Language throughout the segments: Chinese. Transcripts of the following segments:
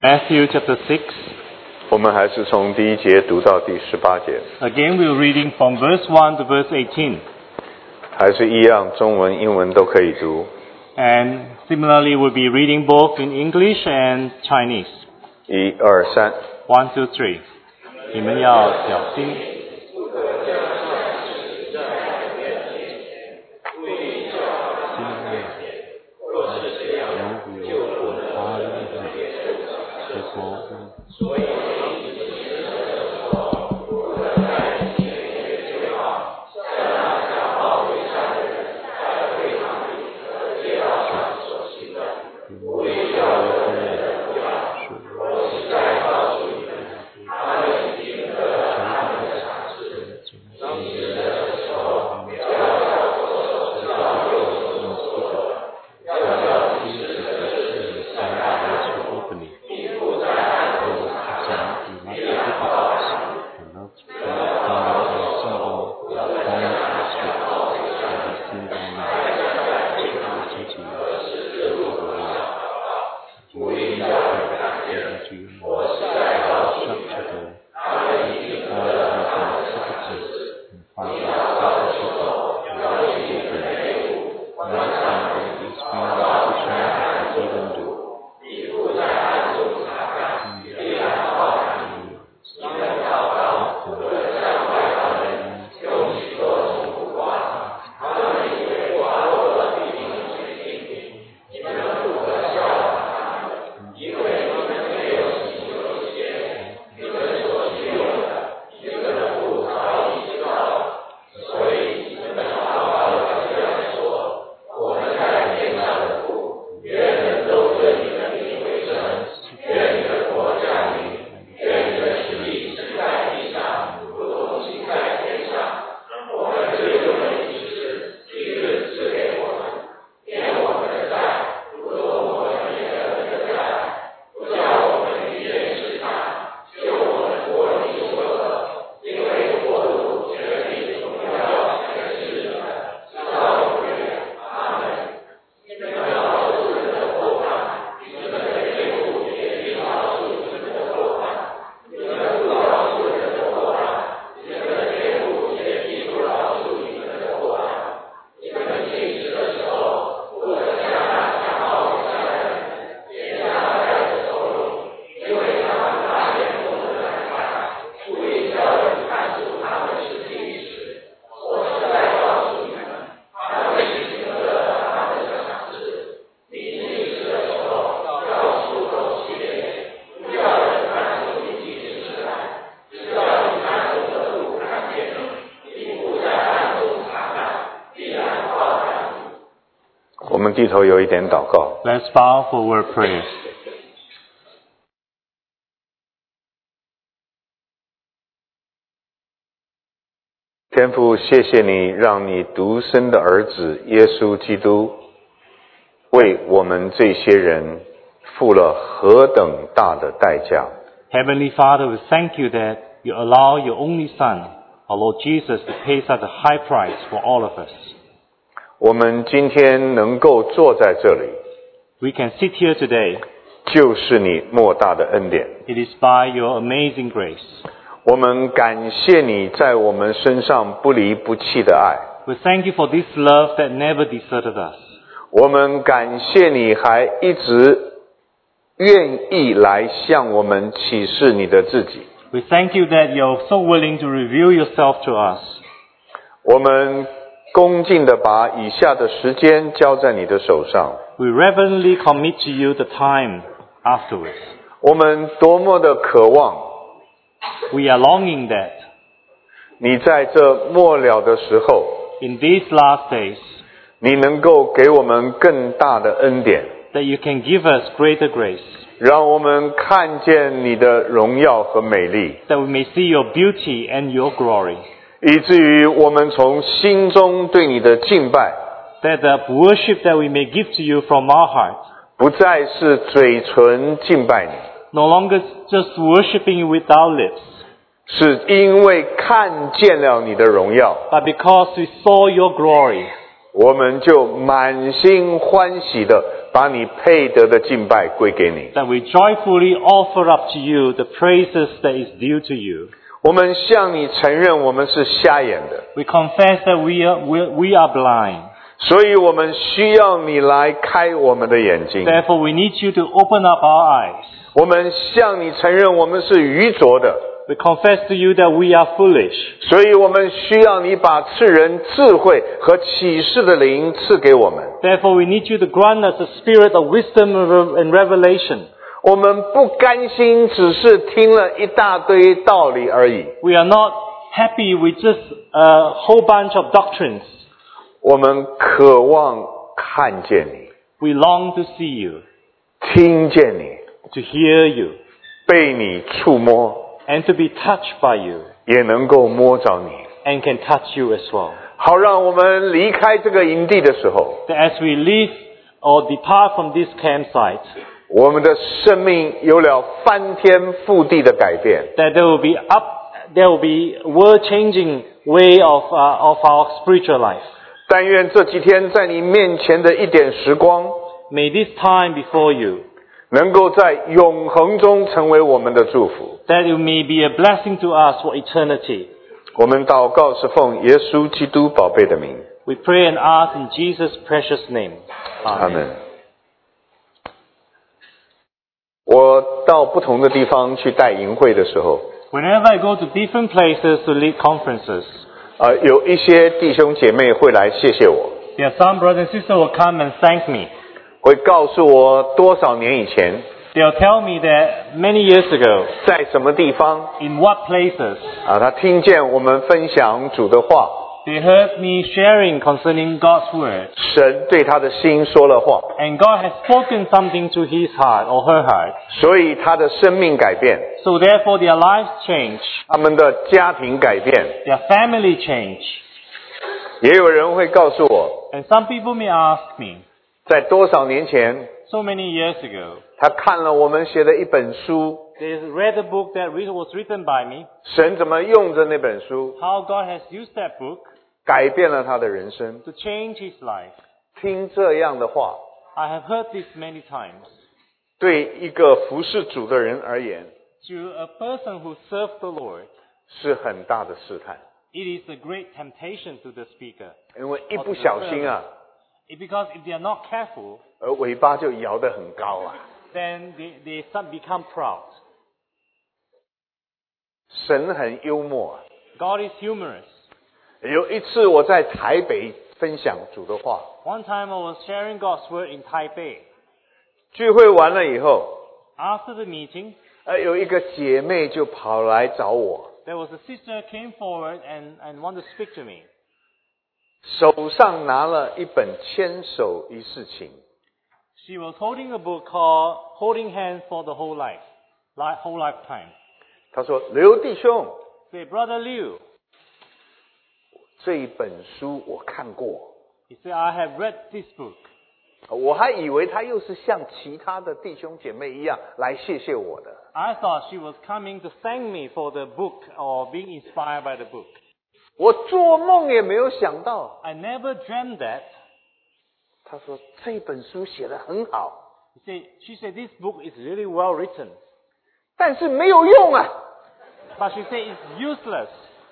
Matthew chapter 6. 我们还是从第一节读到第18节， Again, we're reading from verse 1 to verse 18. 还是一样，中文、英文都可以读。 And similarly, we'll be reading both in English and Chinese. 1、2、3。 1, 2, 3. 你们要小心。 我们低头有一点祷告。 Let's bow for word prayer. 天父，谢谢你让你独生的儿子耶稣基督为我们这些人付了何等大的代价。 Heavenly Father, we thank you that you allow your only Son, our Lord Jesus, to pay such a high price for all of us. 我们今天能够坐在这里， We can sit here today. 就是你莫大的恩典。 It is by your amazing grace. 我们感谢你在我们身上不离不弃的爱。 We thank you for this love that never deserted us. 我们感谢你还一直愿意来向我们启示你的自己。 We thank you that you're so willing to reveal yourself to us. 我们恭敬地把以下的时间交在你的手上。 We reverently commit to you the time afterwards. 我们多么的渴望 We are longing that 你在这末了的时候， in these last days, 你能够给我们更大的恩典， that you can give us greater grace, 让我们看见你的荣耀和美丽， that we may see your beauty and your glory, 以至于我们从心中对你的敬拜 that the worship that we may give to you from our heart, 不再是嘴唇敬拜你， no longer just worshiping you with our lips, 是因为看见了你的荣耀， but because we saw your glory, 我们就满心欢喜的把你配得的敬拜归给你。 that we joyfully offer up to you the praises that is due to you. 我们向你承认我们是瞎眼的， We confess that we are blind. 所以我们需要你来开我们的眼睛。 Therefore, we need you to open up our eyes. 我们向你承认我们是愚拙的， We confess to you that we are foolish. 所以我们需要你把赐人智慧和启示的灵赐给我们。 Therefore, we need you to grant us a spirit of wisdom and revelation. 我们不甘心只是听了一大堆道理而已， We are not happy with just a whole bunch of doctrines. 我们渴望看见你， We long to see you, 听见你， to hear you, 被你触摸， and to be touched by you, 也能够摸着你， and can touch you as well. 好让我们离开这个营地的时候， That as we leave or depart from this campsite, 我们的生命有了翻天覆地的改变。 that there will be world-changing way of our spiritual life. 但愿这几天在你面前的一点时光， May this time before you, 能够在永恒中成为我们的祝福。 that it may be a blessing to us for eternity. 我们祷告是奉耶稣基督宝贝的名， We pray and ask in Jesus' precious name. 阿门。我到不同的地方去带营会的时候， Whenever I go to different places to lead conferences, 有一些弟兄姐妹会来谢谢我， there are some brothers and sisters who will come and thank me. 会告诉我多少年以前 They'll tell me that many years ago, 在什么地方 in what places, 他听见我们分享主的话， they heard me sharing concerning God's word, 神对他的心说了话， and God has spoken something to his heart or her heart. 所以他的生命改变， So therefore their lives change, 他们的家庭改变。 their family change. 也有人会告诉我， And some people may ask me, 在多少年前， so many years ago, 他看了我们写的一本书， they read a book that was written by me, 神怎么用着那本书 how God has used that book 改变了他的人生。 to change his life. 听这样的话， I have heard this many times. 对一个服侍主的人而言， To a person who serves the Lord, 是很大的试探， it is a great temptation to the speaker. 因为一不小心啊， Because if they are not careful, 尾巴就摇得很高啊。 then they become proud. 神很幽默啊。 God is humorous. 有一次我在台北分享主的话， One time I was sharing God's word in Taipei. 聚会完了以后， After the meeting, 有一个姐妹就跑来找我， there was a sister came forward and wanted to speak to me. 手上拿了一本牵手一世情。 She was holding a book called Holding Hands for the Whole Life, Whole Lifetime. 她说：“刘弟兄， Say, Brother Liu, 这一本书我看过， he said, I have read this book. 我还以为她又是像其他的弟兄姐妹一样来谢谢我的。 I thought she was coming to thank me for the book or being inspired by the book. 我做梦也没有想到， I never dreamed that. 她说这本书写得很好， She said, this book is really well written. 但是没有用啊！ But she said, it's useless.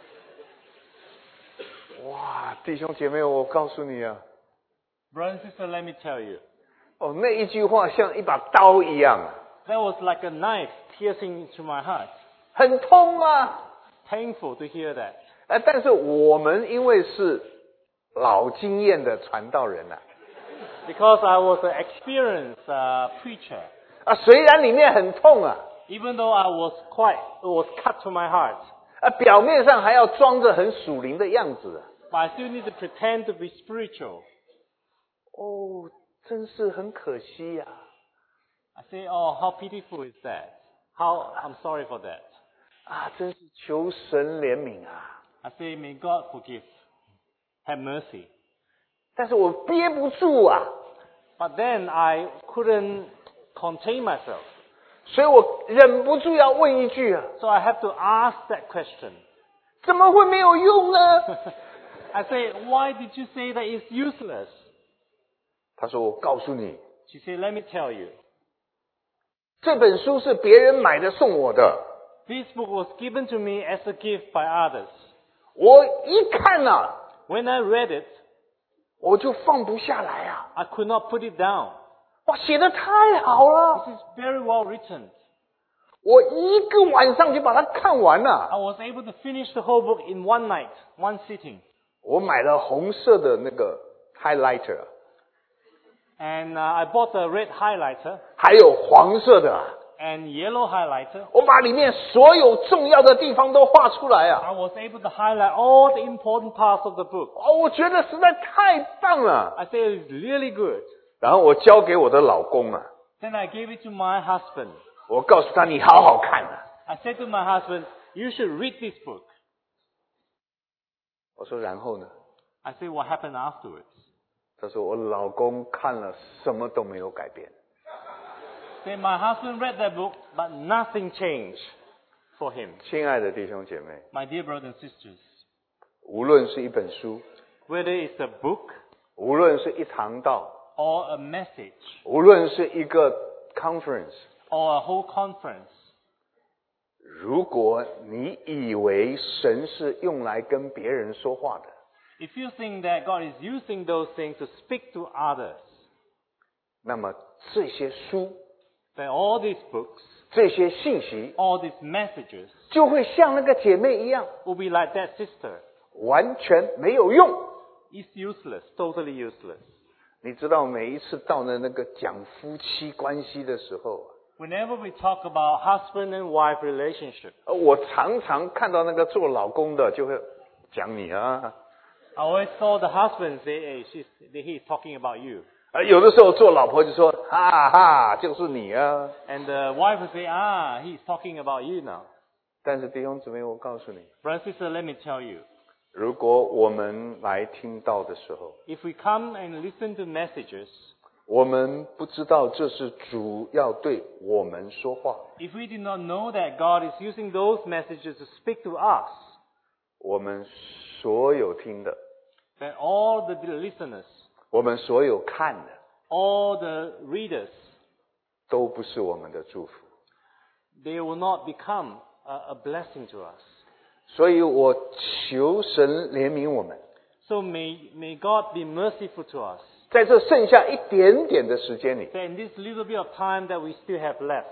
哇，弟兄姐妹，我告诉你啊， Brother and sister, let me tell you. 那一句话像一把刀一样， That was like a knife piercing into my heart. 很痛啊！ Painful to hear that. 但是我们因为是老经验的传道人啊， Because I was an experienced preacher. 虽然里面很痛啊， Even though it was cut to my heart. 表面上还要装着很属灵的样子。 But I still need to pretend to be spiritual. 真是很可惜呀、 I say, oh, how pitiful is that? I'm sorry for that. 真是求神怜悯啊！ I say, may God forgive. Have mercy. 但是我憋不住啊， But then I couldn't contain myself. 所以我忍不住要问一句啊， So I have to ask that question. 怎么会没有用呢？ I say, why did you say that it's useless? 他说：“我告诉你， She said, "Let me tell you, 这本书是别人买的送我的， this book was given to me as a gift by others. 我一看啊， When I read it, 我就放不下来啊！ I could not put it down. 哇，写得太好了， This is very well written. 我一个晚上就把它看完了。 I was able to finish the whole book in one night, one sitting. 我买了红色的那个 highlighter， And I bought a red highlighter 还有黄色的， and yellow highlighter. 我把里面所有重要的地方都画出来啊！ I was able to highlight all the important parts of the book. 哦，我觉得实在太棒了。 I said it's really good. 然后我交给我的老公啊， Then I gave it to my husband. 我告诉他你好好看啊。 I said to my husband, "You should read this book." 我说然后呢？ I said, "What happened afterwards?" 他说我老公看了什么都没有改变。 Then my husband read that book, but nothing changed for him. 亲爱的弟兄姐妹， My dear brothers and sisters, 无论是一本书， whether it's a book 无论是一堂道， or a message 无论是一个 conference， or a whole conference, 如果你以为神是用来跟别人说话的， if you think that God is using those things to speak to others, 那么这些书、 then all these books, 这些信息 all these messages 就会像那个姐妹一样， will be like that sister. 完全没有用。 It's useless, totally useless. 你知道，每一次到了那个讲夫妻关系的时候， Whenever we talk about husband and wife relationship, 我常常看到那个做老公的就会讲你啊， I always saw the husband say, "Hey, he's talking about you." 有的时候做老婆就说哈哈，就是你啊。 And the wife will say, "He's talking about you now." 但是弟兄姊妹，我告诉你， Brother and sister, let me tell you, 如果我们来听到的时候， if we come and listen to messages, 我们不知道这是主要对我们说话， if we did not know that God is using those messages to speak to us, 我们所有听的， then all the listeners, 我们所有看的， all the readers, 都不是我们的祝福。 they will not become a blessing to us. 所以我求神怜悯我们， So may God be merciful to us. 在这剩下一点点的时间里， That in this little bit of time that we still have left,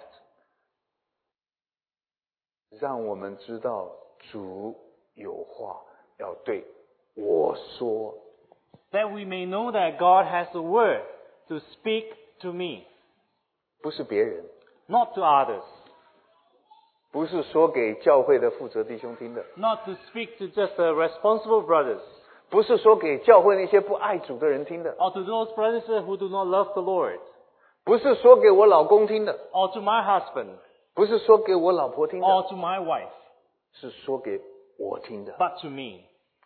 让我们知道主有话要对我说。 that we may know that God has a word to speak to me, 不是别人， not to others, 不是说给教会的负责弟兄听的， not to speak to just the responsible brothers, 不是说给教会那些不爱主的人听的， or to those brothers who do not love the Lord, 不是说给我老公听的， or to my husband, 不是说给我老婆听的， or to my wife, 是说给我听的。 but to me.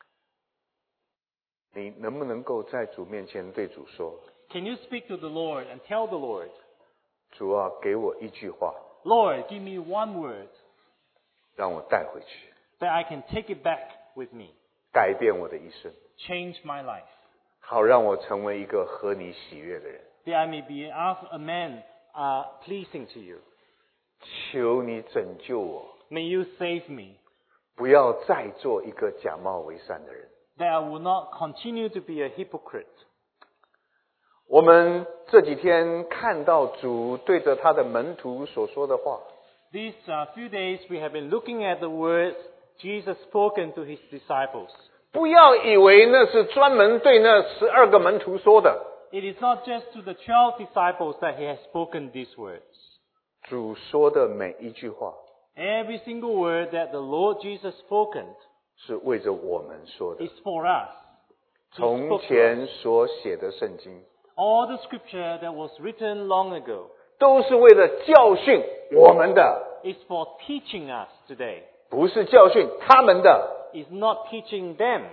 你能不能够在主面前对主说， Can you speak to the Lord and tell the Lord, 主啊，给我一句话， Lord, give me one word 让我带回去， that I can take it back with me, 改变我的一生， change my life, 好让我成为一个合你喜悦的人。 that I may be a man pleasing to you. 求你拯救我， May you save me, 不要再做一个假冒为善的人。 that I will not continue to be a hypocrite. 我们这几天看到主对着他的门徒所说的话， These few days we have been looking at the words Jesus spoken to his disciples. 不要以为那是专门对那12个门徒说的。 It is not just to the 12 disciples that he has spoken these words. 主说的每一句话 Every single word that the Lord Jesus spoken 是为着我们说的。 is for us. He 从 spoke to us. 前所写的圣经， All the scripture that was written long ago 都是为了教训我们的， is for teaching us today. 不是教训他们的。 It's not teaching them.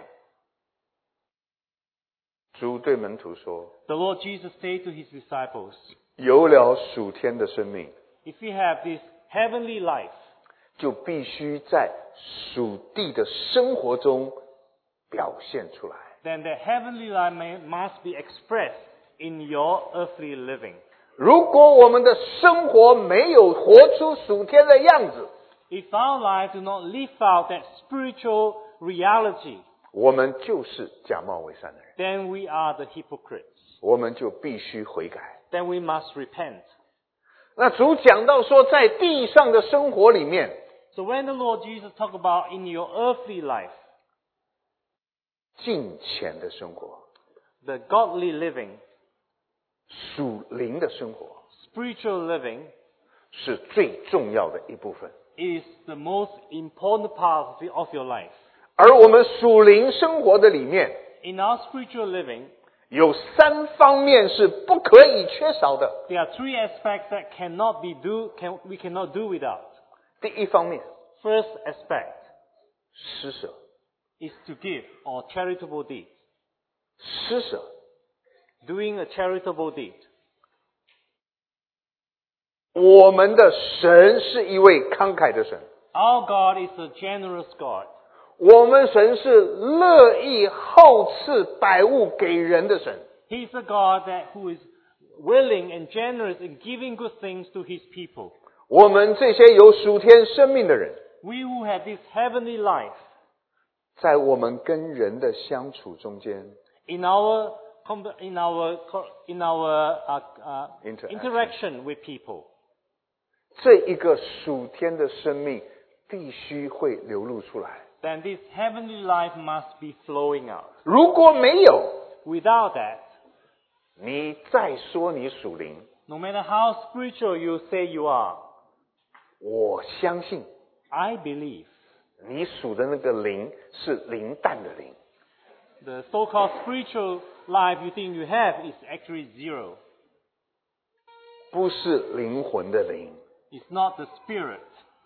主对门徒说 The Lord Jesus said to his disciples, 有了属天的生命， if you have this heavenly life, 就必须在属地的生活中表现出来。 then the heavenly life must be expressed in your earthly living. 如果我们的生活没有活出属天的样子， if our lives do not live out that spiritual reality, 我们就是假冒伪善的人， then we are the hypocrites. 我们就必须悔改。 Then we must repent. 那主讲到说，在地上的生活里面， So when the Lord Jesus talk about in your earthly life, 敬虔的生活， the godly living, 属灵的生活， spiritual living, 是最重要的一部分。 is the most important part of your life. 而我们属灵生活的里面， In our spiritual living, 有3方面是不可以缺少的。 there are 3 aspects that we cannot do without. 第一方面， First aspect 施舍， is to give, or charitable deed. 施舍。 Doing a charitable deed. 我们的神是一位慷慨的神， Our God is a generous God. 我们神是乐意厚赐百物给人的神。 He is a God who is willing and generous in giving good things to His people. 我们这些有属天生命的人， We who have this heavenly life, 在我们跟人的相处中间， in our interaction with people, 这一个属天的生命必须会流露出来。 then this heavenly life must be flowing out. 如果没有， Without that, 你再说你属灵， no matter how spiritual you say you are, 我相信 I believe 你属的那个灵是灵淡的灵， the so-called spiritual life you think you have is actually zero. 不是灵魂的灵。 It's not the spirit.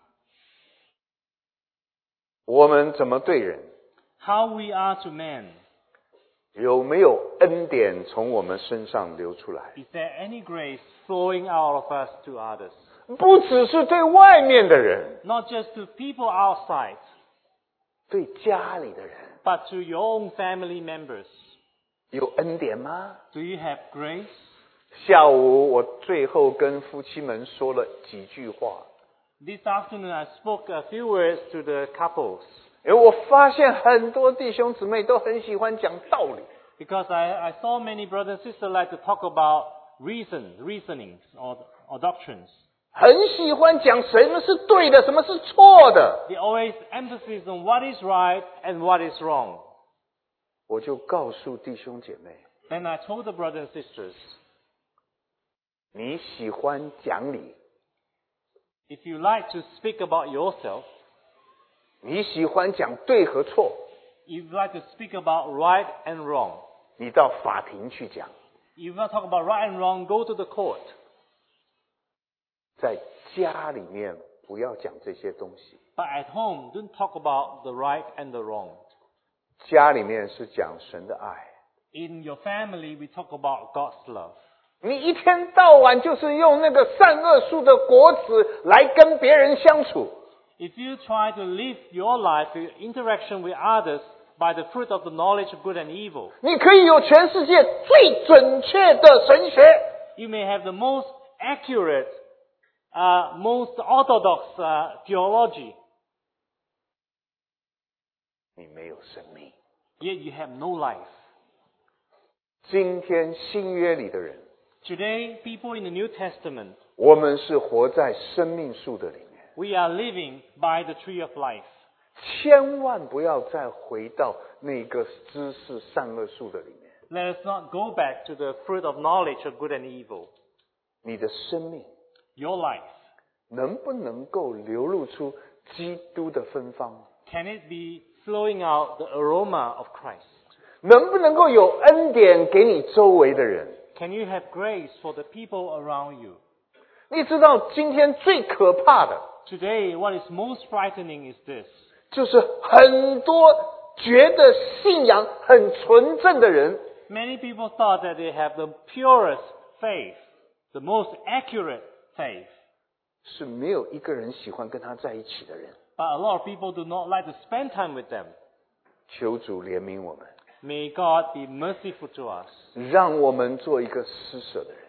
我们怎么对人？ How we are to men. 有没有恩典从我们身上流出来？ Is there any grace flowing out of us to others? 不只是对外面的人， Not just to people outside, 对家里的人， but to your own family members. 有恩典吗？ Do you have grace? 下午我最后跟夫妻们说了几句话， This afternoon I spoke a few words to the couples 因为我发现很多弟兄姊妹都很喜欢讲道理， because I saw many brothers and sisters like to talk about reasonings or doctrines. 很喜欢讲什么是对的，什么是错的。 They always emphasize on what is right and what is wrong. 我就告诉弟兄姐妹， Then I told the brothers and sisters, 你喜欢讲理， if you like to speak about yourself, 你喜欢讲对和错， if you like to speak about right and wrong, 你到法庭去讲， if you want to talk about right and wrong, go to the court. 在家里面不要讲这些东西。 But at home, don't talk about the right and the wrong. 家里面是讲神的爱， In your family, we talk about God's love. 你一天到晚就是用那个善恶树的果子来跟别人相处， If you try to live your life, your interaction with others, by the fruit of the knowledge of good and evil, 你可以有全世界最准确的神学， you may have the most accurate, most orthodox theology, 你没有生命。 yet you have no life. 今天新约里的人， Today, people in the New Testament, 我们是活在生命树的里面， we are living by the tree of life. 千万不要再回到那个知识善恶树的里面。 Let us not go back to the fruit of knowledge of good and evil. 你的生命 Your life, 能不能够流露出基督的芬芳？ can it be flowing out the aroma of Christ? 能不能够有恩典给你周围的人？ Can you have grace for the people around you? 你知道今天最可怕的， Today, what is most frightening is this. 就是很多觉得信仰很纯正的人， Many people thought that they have the purest faith, the most accurate faith. 是没有一个人喜欢跟他在一起的人。 But a lot of people do not like to spend time with them. 求主怜悯我们， May God be merciful to us. 让我们做一个施舍的人。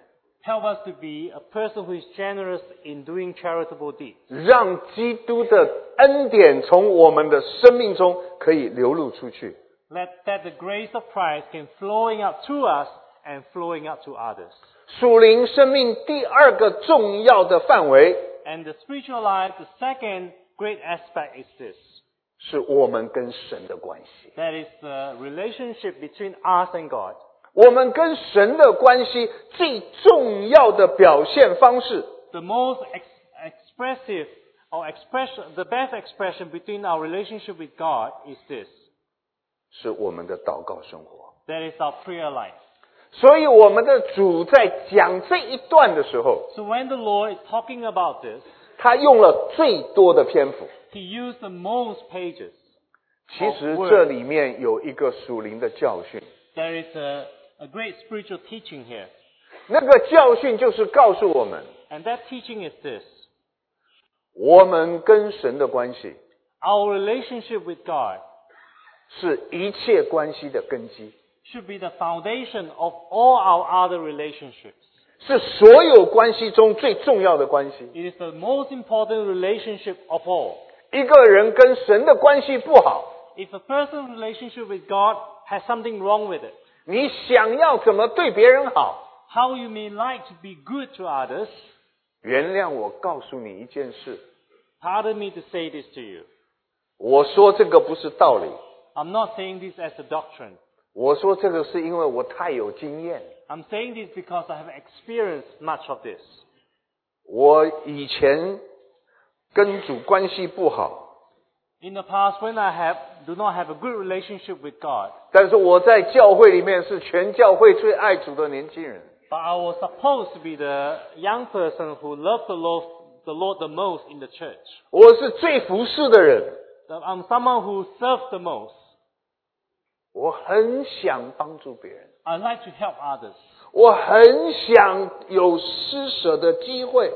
Help us to be a person who is generous in doing charitable deeds. 让基督的恩典从我们的生命中可以流露出去。 Let that the grace of Christ can flowing out to us and flowing out to others. 属灵生命第二个重要的范围 And the spiritual life, the second great aspect is this. 是我们跟神的关系。 That is the relationship between us and God. 我们跟神的关系最重要的表现方式 The most expressive or the best expression between our relationship with God is this. 是我们的祷告生活。 That is our prayer life. 所以我们的主在讲这一段的时候， So when the Lord is talking about this, 他用了最多的篇幅。 He used the most pages. 其实这里面有一个属灵的教训， There is a great spiritual teaching here. 那个教训就是告诉我们， And that teaching is this. 我们跟神的关系 Our relationship with God 是一切关系的根基， should be the foundation of all our other relationships. 是所有关系中最重要的关系。 It is the most important relationship of all. 一个人跟神的关系不好， If a person's relationship with God has something wrong with it, 你想要怎么对别人好？ how you may like to be good to others, 原谅我告诉你一件事， pardon me to say this to you. 我说这个不是道理， I'm not saying this as a doctrine. 我说这个是因为我太有经验。 I'm saying this because I have experienced much of this. 我以前跟主关系不好， In the past, when I do not have a good relationship with God, 但是我在教会里面是全教会最爱主的年轻人。 but I was supposed to be the young person who loved the Lord the most in the church. 我是最服侍的人， I'm someone who serves the most. 我很想帮助别人， I like to help others. 我很想有施舍的机会，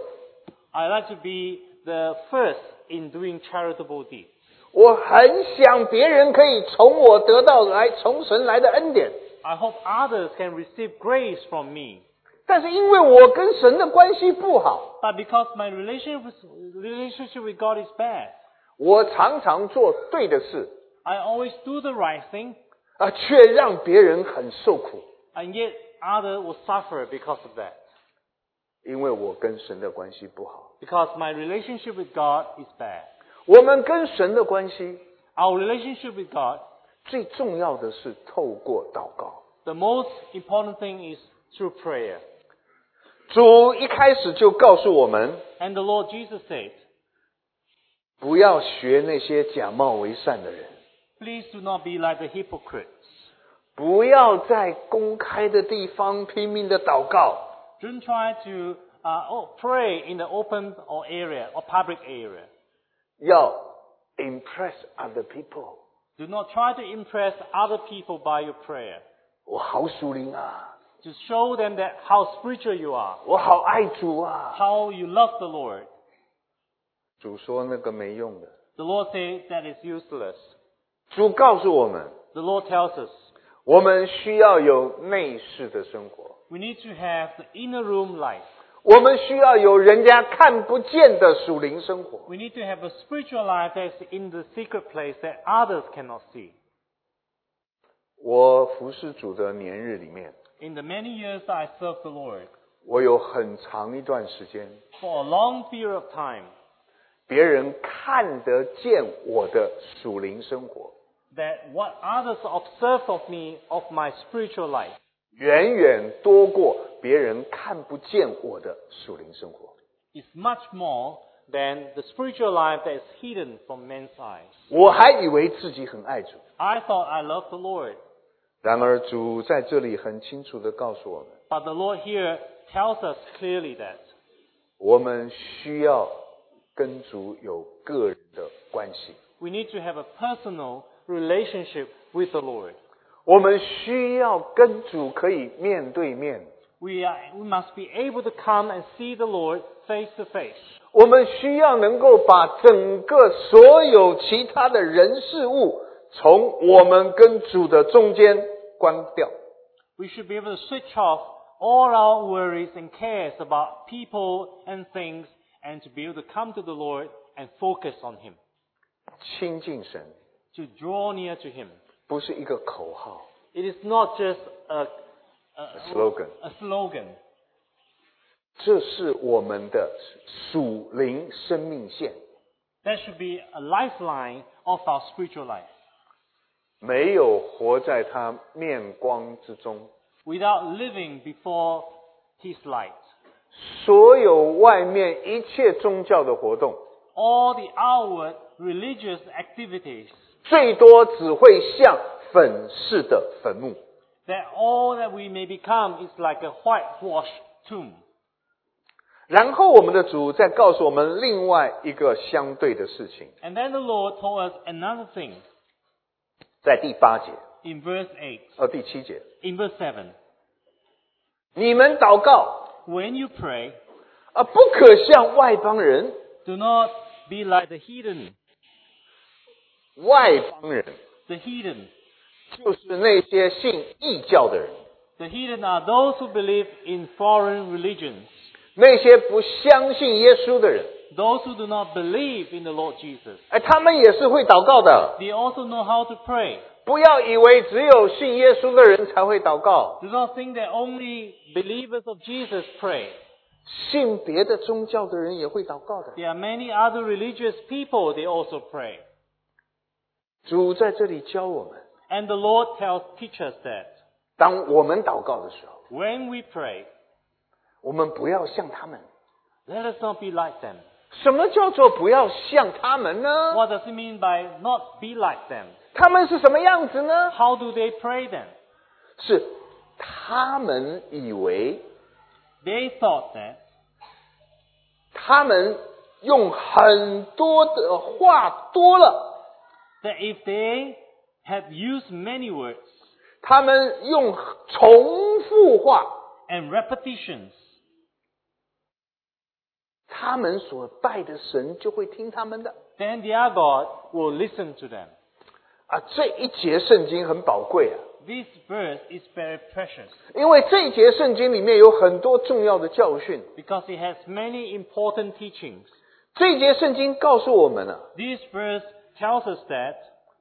I like to be the first in doing charitable deeds. 我很想别人可以从我得到从神来的恩典。 I hope others can receive grace from me. 但是因为我跟神的关系不好， But because my relationship with God is bad, 我常常做对的事， I always do the right thing, 却让别人很受苦， and yet others will suffer because of that. 因为我跟神的关系不好。 Because my relationship with God is bad. 我们跟神的关系 Our relationship with God, 最重要的是透过祷告。 the most important thing is through prayer. 主一开始就告诉我们， And the Lord Jesus said, 不要学那些假冒为善的人， please do not be like the hypocrites. 不要在公开的地方拼命的祷告， Don't try to pray in the open or area or public area. 要 impress other people。 Do not try to impress other people by your prayer. 我好属灵啊， To show them that how spiritual you are, 我好爱主啊。 how you love the Lord. 主说那个没用的。 The Lord says that is useless. 主告诉我们， The Lord tells us 我们需要有内室的生活， we need to have the inner room life. 我们需要有人家看不见的属灵生活。 We need to have a spiritual life that's in the secret place that others cannot see. 我服侍主的年日里面， In the many years that I served the Lord, 我有很长一段时间， for a long period of time, 别人看得见我的属灵生活， that what others observe of me, of my spiritual life, 远远多过别人看不见我的属灵生活。 is much more than the spiritual life that is hidden from men's eyes. 我还以为自己很爱主， I thought I loved the Lord, 然而主在这里很清楚地告诉我们， but the Lord here tells us clearly that 我们需要跟主有个人的关系， we need to have a personal relationship with the Lord. 我们需要跟主可以面对面， We must be able to come and see the Lord face to face. 我们需要能够把整个所有其他的人事物从我们跟主的中间关掉。 We should be able to switch off all our worries and cares about people and things, and to be able to come to the Lord and focus on Him, 亲近神 to draw near to Him. 不是一个口号 It is not just a slogan， slogan. 这是我们的属灵生命线。 That should be a lifeline of our spiritual life. 没有活在他面光之中， Without living before His light, 所有外面一切宗教的活动， all the outward religious activities, 最多只会像粉饰的坟墓。 that all that we may become is like a whitewashed tomb. 然后我们的主再告诉我们另外一个相对的事情， And then the Lord told us another thing 在第8节、 in verse 8, 第7节， in verse 7. 你们祷告， When you pray, 不可像外邦人， do not be like the heathen. 外邦人 The heathen. 就是那些信异教的人， The heathen are those who believe in foreign religions. 那些不相信耶稣的人， Those who do not believe in the Lord Jesus. 他们也是会祷告的。 They also know how to pray. 不要以为只有信耶稣的人才会祷告， Do not think that only believers of Jesus pray. 信别的宗教的人也会祷告的。 There are many other religious people, they also pray. 主在这里教我们， And the Lord teach us that 当我们祷告的时候， when we pray, 我们不要像他们。 let us not be like them. 什么叫做不要像他们呢？ What does it mean by not be like them? 他们是什么样子呢？ How do they pray then? 是他们以为 They thought that 他们用很多的话多了， if they had used many words 他们用重复话， and repetitions, 他们所拜的神就会听他们的。 then their God will listen to them. 这一节圣经很宝贵啊， This verse is very precious 因为这一节圣经里面有很多重要的教训。 because it has many important teachings. 这一节圣经告诉我们啊， This verse tells us that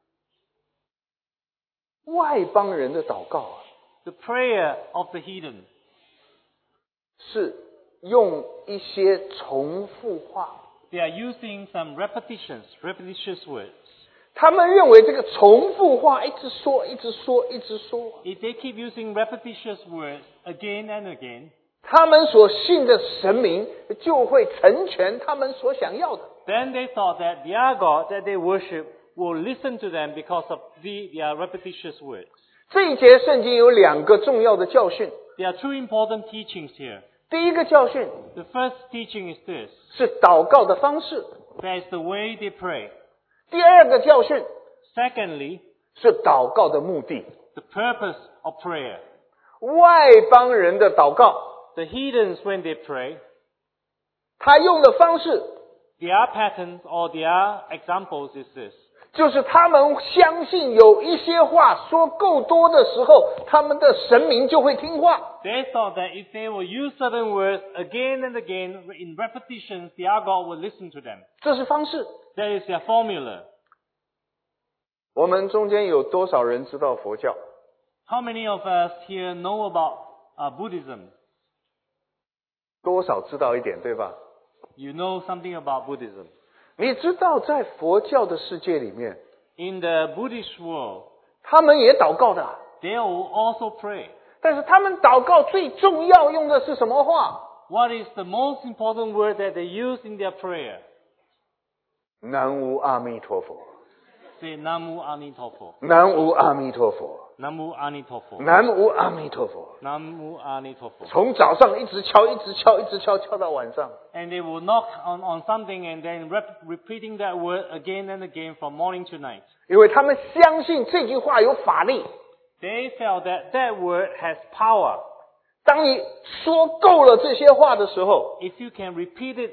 外邦人的祷告 the prayer of the heathen 是用一些重复话， they are using some repetitious words. 他们认为这个重复话一直说，一直说，一直说， If they keep using repetitious words again and again, 他们所信的神明就会成全他们所想要的。 then they thought that their God that they worship will listen to them because of their repetitious words. 这一节圣经有2个重要的教训。 There are two important teachings here. 第一个教训 The first teaching is this. 是祷告的方式， That is the way they pray. 第二个教训 Secondly, 是祷告的目的。 the purpose of prayer. 外邦人的祷告， The heathens, when they pray, 他用的方式 their patterns or their examples is this. 就是他们相信有一些话说够多的时候，他们的神明就会听话。 They thought that if they will use certain words again and again in repetitions, their God will listen to them. 这是方式。 That is their formula. 我们中间有多少人知道佛教？ How many of us here know about Buddhism? 多少知道一点，对吧？ You know something about Buddhism. 你知道在佛教的世界里面， In the Buddhist world, 他们也祷告的， they will also pray. 但是他们祷告最重要用的是什么话？ What is the most important word that they use in their prayer? 南无阿弥陀佛， Say Namu Anitofo. 南无阿弥陀佛， Namu Anitofo. 南无阿弥陀佛。 Namu Anitofo. 从早上一直敲，一直敲，一直敲，敲到晚上。 And they will knock on something and then repeating that word again and again from morning to night. 因为他们相信这句话有法力。 They felt that that word has power. 当你说够了这些话的时候， If you can repeat it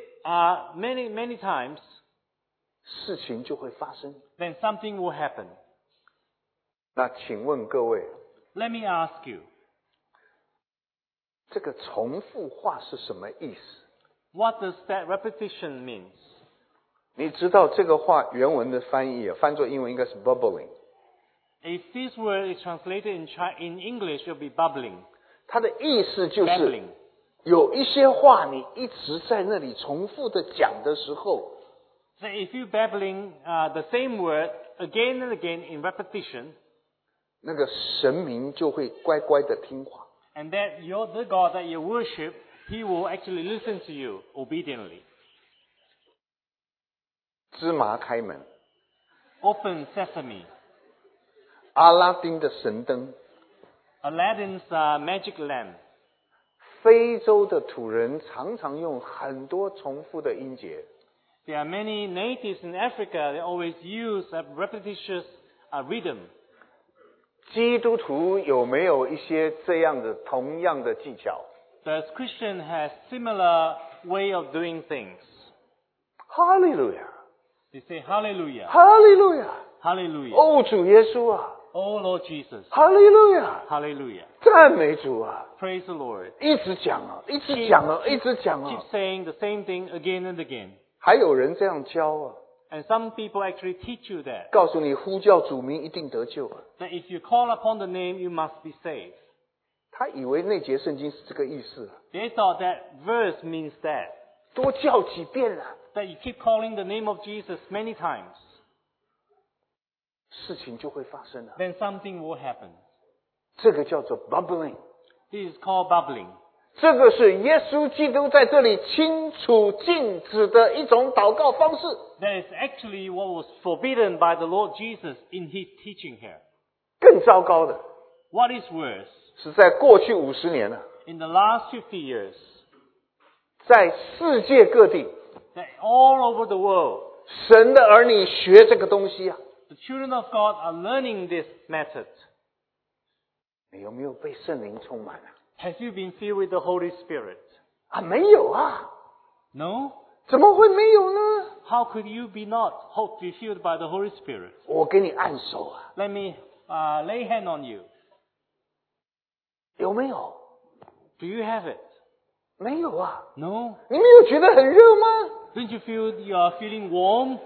many times, 事情就会发生。 then something will happen. 那请问各位， Let me ask you, 这个重复话是什么意思？ What does that repetition mean? 你知道这个话原文的翻译翻作英文应该是 bubbling。 If this word is translated in English, it will be bubbling. 它的意思就是 Babbling. 有一些话你一直在那里重复的讲的时候， So if you babbling the same word again and again in repetition, 那个神明就会乖乖的听话。 and that the God that you worship, He will actually listen to you obediently. 芝麻开门， Open sesame. 阿拉丁的神灯， Aladdin's magic lamp. 非洲的土人常常用很多重复的音节。 There are many natives in Africa that always use a repetitious rhythm. 基督徒有没有一些这样的同样的技巧？ Does Christian has similar way of doing things? 哈利路亚， They say Hallelujah, 哈利路亚！ Hallelujah. 哦，主耶稣啊， Oh Lord Jesus, 哈利路亚！ Hallelujah. 赞美主啊！ Praise the Lord. 一直讲啊，一直讲啊，一直讲 Keep 啊。 saying the same thing again and again. 还有人这样教啊， And some people actually teach you that 告诉你呼叫主名一定得救啊。 if you call upon the name, you must be saved. 他以为那节圣经是这个意思啊， They thought that verse means that 多叫几遍啊， you keep calling the name of Jesus many times, 事情就会发生了。 then something will happen. 这个叫做 bubbling， This is called bubbling. 这个是耶稣基督在这里清楚禁止的一种祷告方式。 That is actually what was forbidden by the Lord Jesus in His teaching here. 更糟糕的 What is worse? 是在过去50年啊， In the last 50 years, 在世界各地， that all over the world, 神的儿女学这个东西啊， the children of God are learning this method. 你有没有被圣灵充满啊？ Have you been filled with the Holy Spirit? 啊，没有啊， No? 怎么会没有呢？ How could you be not be filled by the Holy Spirit? 我给你按手啊， Let me lay hand on you. 有没有？ Do you have it? 没有啊， No? 你没有觉得很热吗？ Don't you feel you are feeling warm?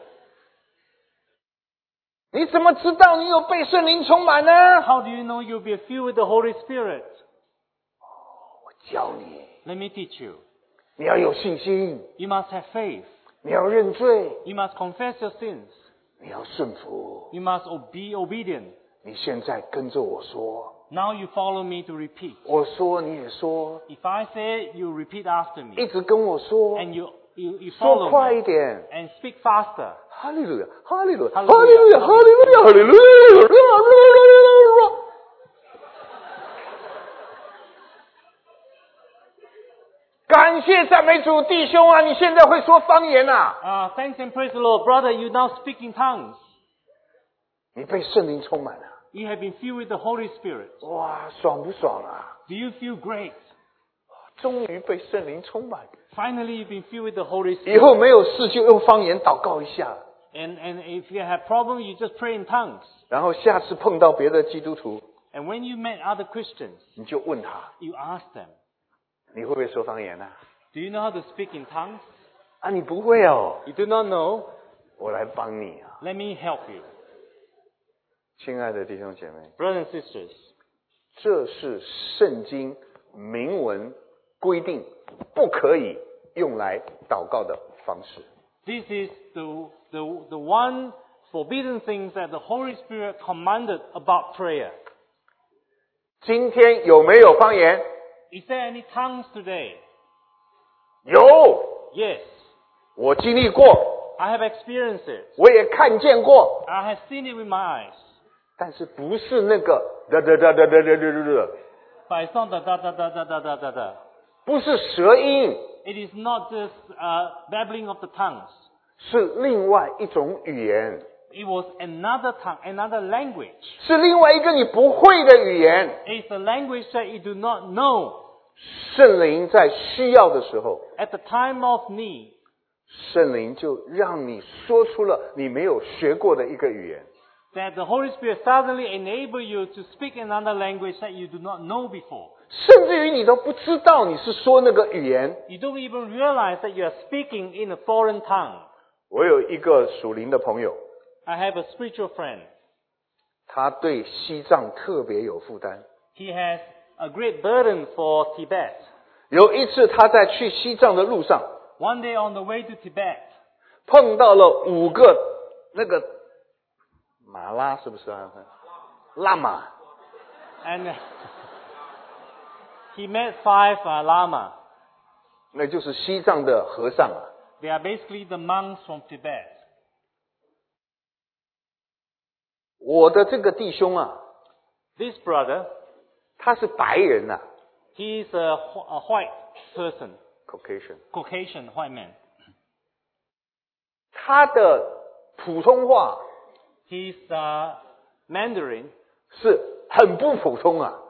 你怎么知道你有被圣灵充满呢？ How do you know you'll be filled with the Holy Spirit? 我教你， Let me teach you. 你要有信心， You must have faith. 你要认罪， You must confess your sins. 你要顺服。 You must be obedient. 你现在跟着我说， Now you follow me to repeat. 我说你也说， If I say it, you repeat after 一 me. 直跟我说， And you 说 follow 快 me. 一点。 And speak faster. 哈利路亚，哈利路亚，哈 Hallelujah 利路亚，哈利路亚，哈利路亚。感谢赞美主，弟兄啊，你现在会说方言啊， Thanks and praise the Lord. Brother, you now speak in tongues. 你被圣灵充满了， You have been filled with the Holy Spirit. 哇，爽不爽啊？ Do you feel great? 终于被圣灵充满， Finally, you've been filled with the Holy 以 Spirit. 后没有事就用方言祷告一下， And if you have problem, you just pray in tongues. 然后下次碰到别的基督徒， And when you met other Christians, 你就问他， you ask them, 你会不会说方言啊？ do you know how to speak in tongues? 啊，你不会哦， You do not know? 我来帮你啊， Let me help you. 亲爱的弟兄姐妹， Brothers and sisters, 这是圣经明文规定不可以用来祷告的方式。 this is the one forbidden things that the Holy Spirit commanded about prayer. 今天有没有方言？ Is there any tongues today? 有， Yes, 我经历过， I have experienced it. 我也看见过， I have seen it with my eyes. 但是不是那个哒哒哒哒哒哒哒哒， But it's not the da da da da da da da da. 不是舌音， It is not just babbling of the tongues. 是另外一种语言， It was another tongue, another language. 是另外一个你不会的语言。 It's a language that you do not know. 圣灵在需要的时候， At the time of need, 圣灵就让你说出了你没有学过的一个语言。 that the Holy Spirit suddenly enable you to speak another language that you do not know before. 甚至于你都不知道你是说那个语言。 You don't even realize that you are speaking in a foreign tongue. 我有一个属灵的朋友， I have a spiritual friend. 他对西藏特别有负担。 He has a great burden for Tibet. 有一次他在去西藏的路上， One day on the way to Tibet, 碰到了5个那个马拉，是不是啊？喇嘛， and he met 5 Lama. 那就是西藏的和尚啊。 They are basically the monks from Tibet. 我的这个弟兄啊， This brother, 他是白人啊 he is a white person, ，Caucasian。 Caucasian white man. 他的普通话 His Mandarin 是很不普通啊。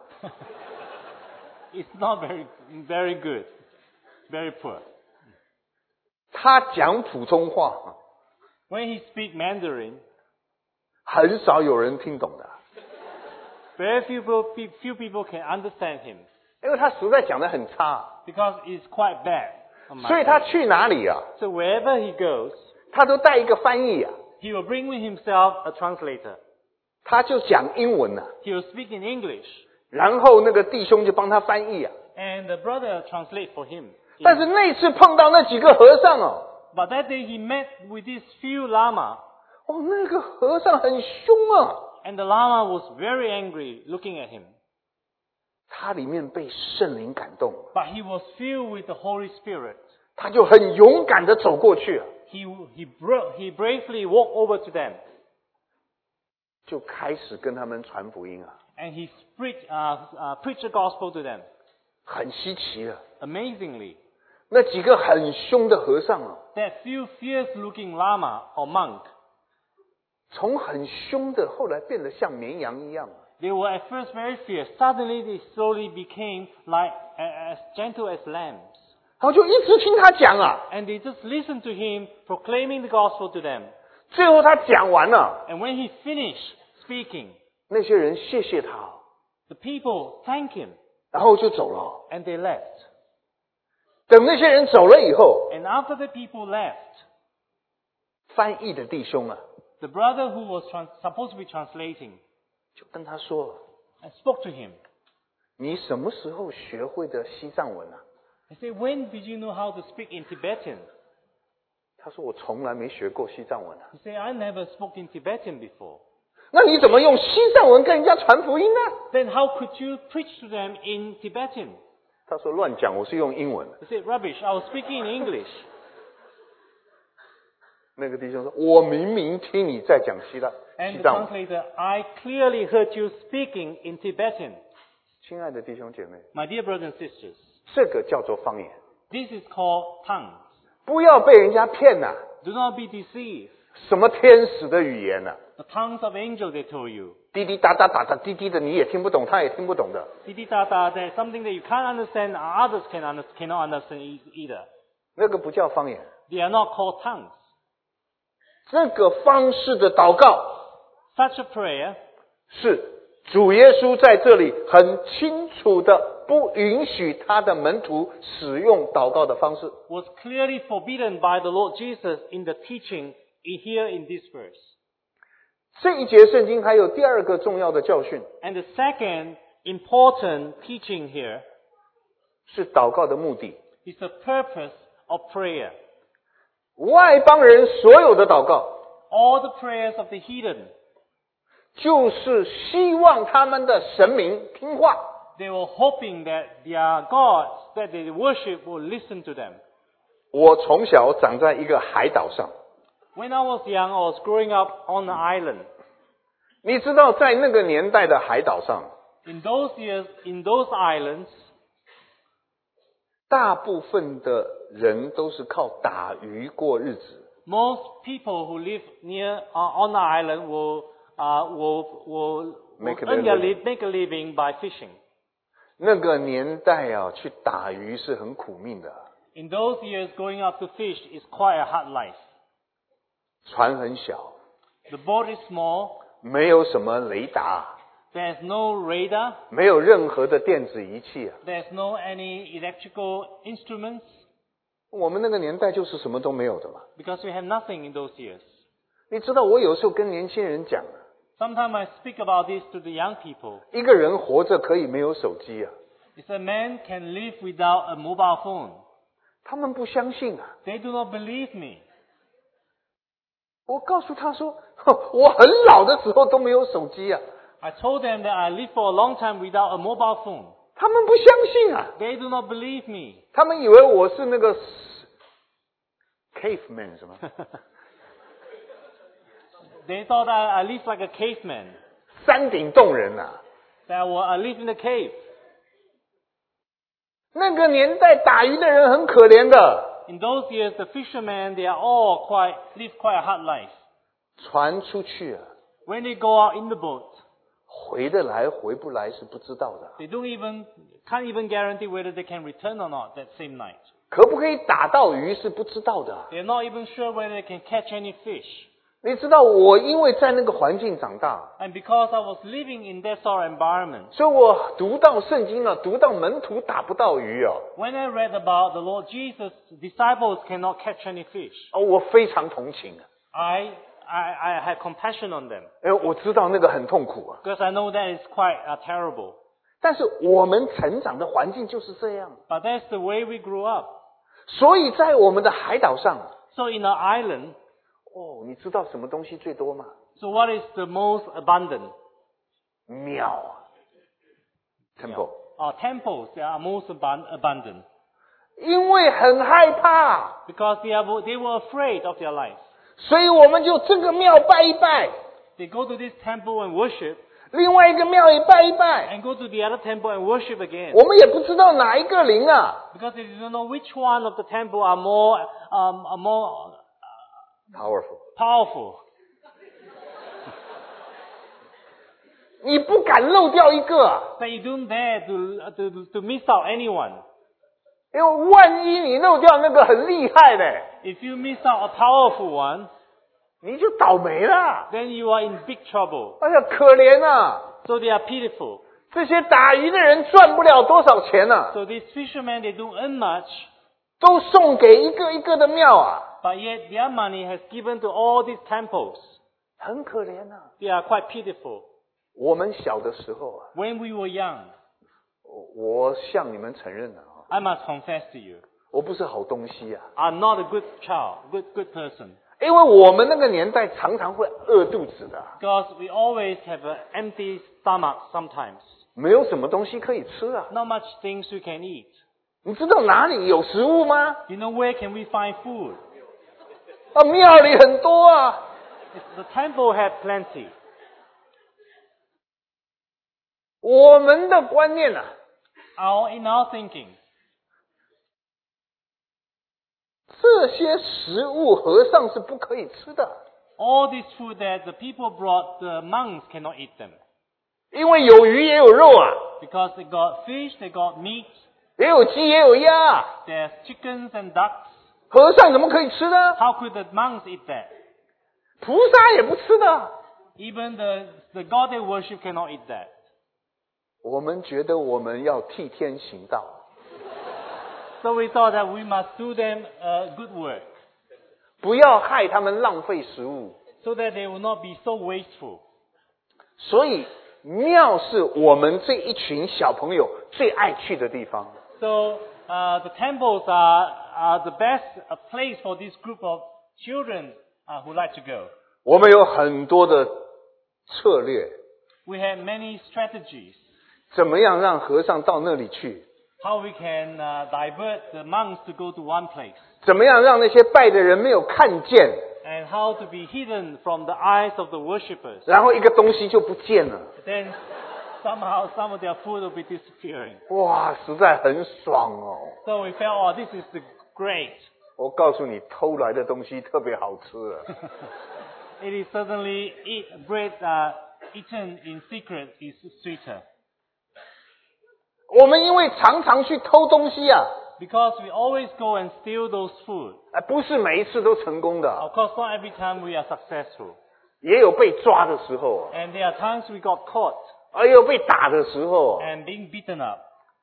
is not very good, very poor. 他讲普通话 When he speak Mandarin, 很少有人听懂的， very few people can understand him 因为他实在讲得很差， because it's quite bad. on my 所以他 part. 去哪里啊， So wherever he goes, 他都带一个翻译啊， he will bring with himself a translator. 他就讲英文啊， He will speak in English, 然后那个弟兄就帮他翻译啊。 and the brother translate for him. 但是那次碰到那几个和尚哦， But that day he met with these few Lama, 哦，那个和尚很凶啊， and the Lama was very angry looking at him. 他里面被圣灵感动， But he was filled with the Holy Spirit. 他就很勇敢的走过去啊， He bravely walked over to them, 就开始跟他们传福音啊， and he preached the gospel to them. 很稀奇啊。 Amazingly, 那几个很凶的和尚啊， that few fierce-looking Lama or monk, 从很凶的后来变得像绵羊一样啊。 they were at first very fierce. Suddenly they slowly became like as gentle as lambs. 然后就一直听他讲啊， And they just listened to him proclaiming the gospel to them. 最后他讲完了， And when he finished speaking, 那些人谢谢他， the people thanked him 然后就走了。 and they left. 等那些人走了以后， And after the people left, 翻译的弟兄啊， the brother who was supposed to be translating 就跟他说 and spoke to him.：“ 你什么时候学会的西藏文啊 He said, when did you know how to speak in Tibetan?？” 他说：“我从来没学过西藏文啊。 He said, I never spoke in Tibetan before. ” 那你怎么用西藏文跟人家传福音呢？ Then how could you preach to them in Tibetan? 他说：“乱讲，我是用英文。 He said, rubbish, I was speaking in English. ” 那个弟兄说：“我明明听你在讲西 And the 藏文。 translator, I clearly heard you speaking in Tibetan. ” 亲爱的弟兄姐妹， My dear brothers and sisters, 这个叫做方言， this is called tongues. 不要被人家骗呐、 Do not be deceived. 什么天使的语言呐、 The tongues of angels, they told you. 滴滴答答打打滴滴的，你也听不懂，他也听不懂的。 Titi-tata, there's something that you can't understand, others cannot understand either. 那个不叫方言， They are not called tongues. 这个方式的祷告 Such a prayer 是主耶稣在这里很清楚的不允许他的门徒使用祷告的方式。 was clearly forbidden by the Lord Jesus in the teaching here in this verse. 这一节圣经还有第二个重要的教训， And the second important teaching here 是祷告的目的。 is the purpose of prayer. 外邦人所有的祷告， All the prayers of the heathen, 就是希望他们的神明听话。 they were hoping that their gods that they worship will listen to them. 我从小长在一个海岛上， When I was young, I was growing up on an island. 你知道在那个年代的海岛上， In those years, in those islands, 大部分的人都是靠打鱼过日子。 most people who live near on the island will Make a earn their living. make a living by fishing. 那个年代啊，去打鱼是很苦命的， In those years, going out to fish is quite a hard life. 船很小， The boat is small, 没有什么雷达， There's no radar. 没有任何的电子仪器啊。 There's no any electrical instruments 我们那个年代就是什么都没有的嘛。 because we have nothing in those years. 你知道我有时候跟年轻人讲啊， Sometimes I speak about this to the young people. 一个人活着可以没有手机啊， If a man can live without a mobile phone, 他们不相信啊。 they do not believe me. 我告诉他说，我很老的时候都没有手机啊， I told them that I lived for a long time without a mobile phone. 他们不相信啊， They do not believe me. 他们以为我是那个 caveman 什么 They thought I lived like a caveman. 山顶洞人啊。 That I live in a cave. 那个年代打鱼的人很可怜的， In those years, the fishermen, they are all live quite a hard life. 船出去啊， When they go out in the boat, 回得来回不来是不知道的。 they can't even guarantee whether they can return or not that same night. 可不可以打到鱼是不知道的。 They're not even sure whether they can catch any fish. 你知道我因为在那个环境长大， And because I was living in that sort of environment, 所以我读到圣经了，读到门徒打不到鱼哦， when I read about the Lord Jesus, disciples cannot catch any fish. 我非常同情啊， I had compassion on them 我知道那个很痛苦啊。 because I know that is quite terrible. 但是我们成长的环境就是这样， But that's the way we grew up. 所以在我们的海岛上， So in our island, 你知道什么东西最多吗？ so what is the most abundant? 庙啊 ，temple， Our temples, they are most abundant 因为很害怕， because they were afraid of their life. 所以我们就这个庙拜一拜， They go to this temple and worship, 另外一个庙也拜一拜， and go to the other temple and worship again. 我们也不知道哪一个灵啊 Because they don't know which one of the temple are more ，powerful。 powerful. 你不敢漏掉一个啊， But you don't dare to miss out anyone. 因为万一你漏掉那个很厉害的， If you miss out a powerful one, 你就倒霉了。 then you are in big trouble. 哎呀，可怜啊！ So they are pitiful. 这些打鱼的人赚不了多少钱啊， So these fishermen, they don't earn much, 都送给一个一个的庙啊， but yet their money has given to all these temples. 很可怜啊。 They are quite pitiful. 我们小的时候啊， When we were young, 我向你们承认了啊， I must confess to you, 我不是好东西啊， I'm not a good child, good person. 因为我们那个年代常常会饿肚子的， Because we always have an empty stomach sometimes. 没有什么东西可以吃啊。 Not much things we can eat. 你知道哪里有食物吗？ You know where can we find food? 啊，庙里很多啊。 The temple had plenty. 我们的观念啊， In our thinking, 这些食物和尚是不可以吃的， all this food that the people brought, the monks cannot eat them. 因为有鱼也有肉啊， Because they got fish, they got meat, 也有鸡也有鸭啊， there's chickens and ducks. 和尚怎么可以吃呢？ How could the monks eat that? 菩萨也不吃的。 Even the God they worship cannot eat that. 我们觉得我们要替天行道， So we thought that we must do them good work 不要害他们浪费食物。 so that they will not be so wasteful. 所以庙是我们这一群小朋友最爱去的地方。 So the temples are the best place for this group of children who like to go. 我们有很多的策略， We have many strategies 怎么样让和尚到那里去？ how we can divert the monks to go to one place 怎么样让那些拜的人没有看见， and how to be hidden from the eyes of the worshippers. 然后一个东西就不见了？ Then somehow some of their food will be disappearing. 哇，实在很爽哦！ So we felt, this is great. 我告诉你，偷来的东西特别好吃啊。 It is certainly bread eaten in secret is sweeter. 我们因为常常去偷东西啊， Because we always go and steal those food. 不是每一次都成功的。 Of course, not every time we are successful. 也有被抓的时候， And there are times we got caught 也有被打的时候。 and being beaten up.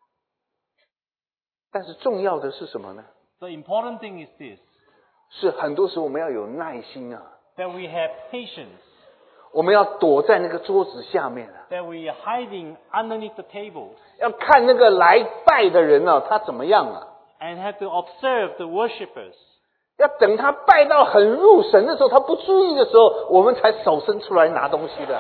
但是重要的是什么呢？ The important thing is this, 是很多时候我们要有耐心啊， that we have patience, 我们要躲在那个桌子下面啊， that we are hiding underneath the tables 要看那个来拜的人啊，他怎么样啊？ and have to observe the worshippers. 要等他拜到很入神的时候，他不注意的时候，我们才手伸出来拿东西的。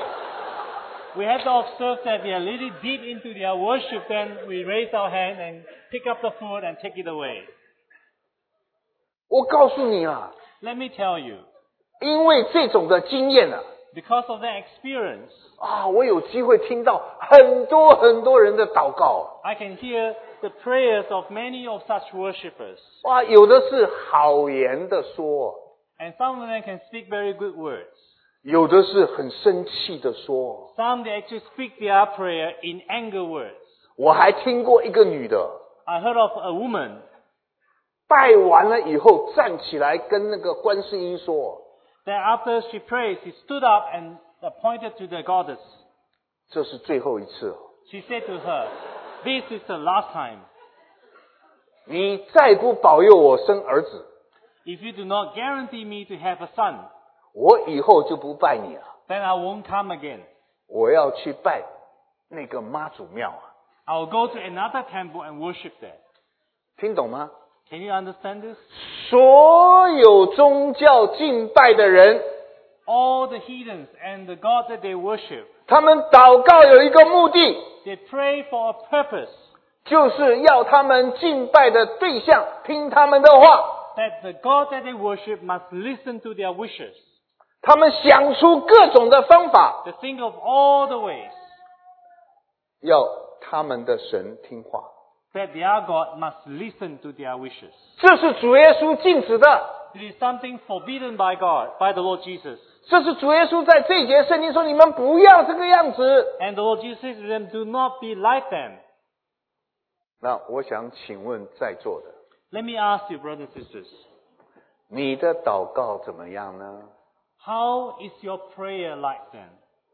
We have to observe that they are really deep into their worship, then we raise our hand and pick up the food and take it away. 我告诉你啊， Let me tell you, 因为这种的经验啊， because of that experience, 我有机会听到很多很多人的祷告。 I can hear the prayers of many of such worshippers. 哇，有的是好言的说， And some of them can speak very good words. 有的是很生气的说。 Some they actually speak their prayer in anger words. 我还听过一个女的， I heard of a woman 拜完了以后站起来跟那个观世音说 that after she prayed, she stood up and pointed to the goddess. 这是最后一次哦， She said to her, "This is the last time. 你再不保佑我生儿子， If you do not guarantee me to have a son, 我以后就不拜你了， then I won't come again. 我要去拜那个妈祖庙啊， I will go to another temple and worship there." 听懂吗？ Can you understand this? 所有宗教敬拜的人， All the heathens and the gods that they worship, 他们祷告有一个目的， they pray for a purpose, 就是要他们敬拜的对象听他们的话， that the God that they worship must listen to their wishes. 他们想出各种的方法， They think of all the ways 要他们的神听话。 that their God must listen to their wishes. 这是主耶稣禁止的， It is something forbidden by God, by the Lord Jesus. 这是主耶稣在这一节圣经说你们不要这个样子。 And the Lord Jesus said to them, "Do not be like them." 那我想请问在座的， Let me ask you, brothers and sisters, 你的祷告怎么样呢？ how is your prayer like then?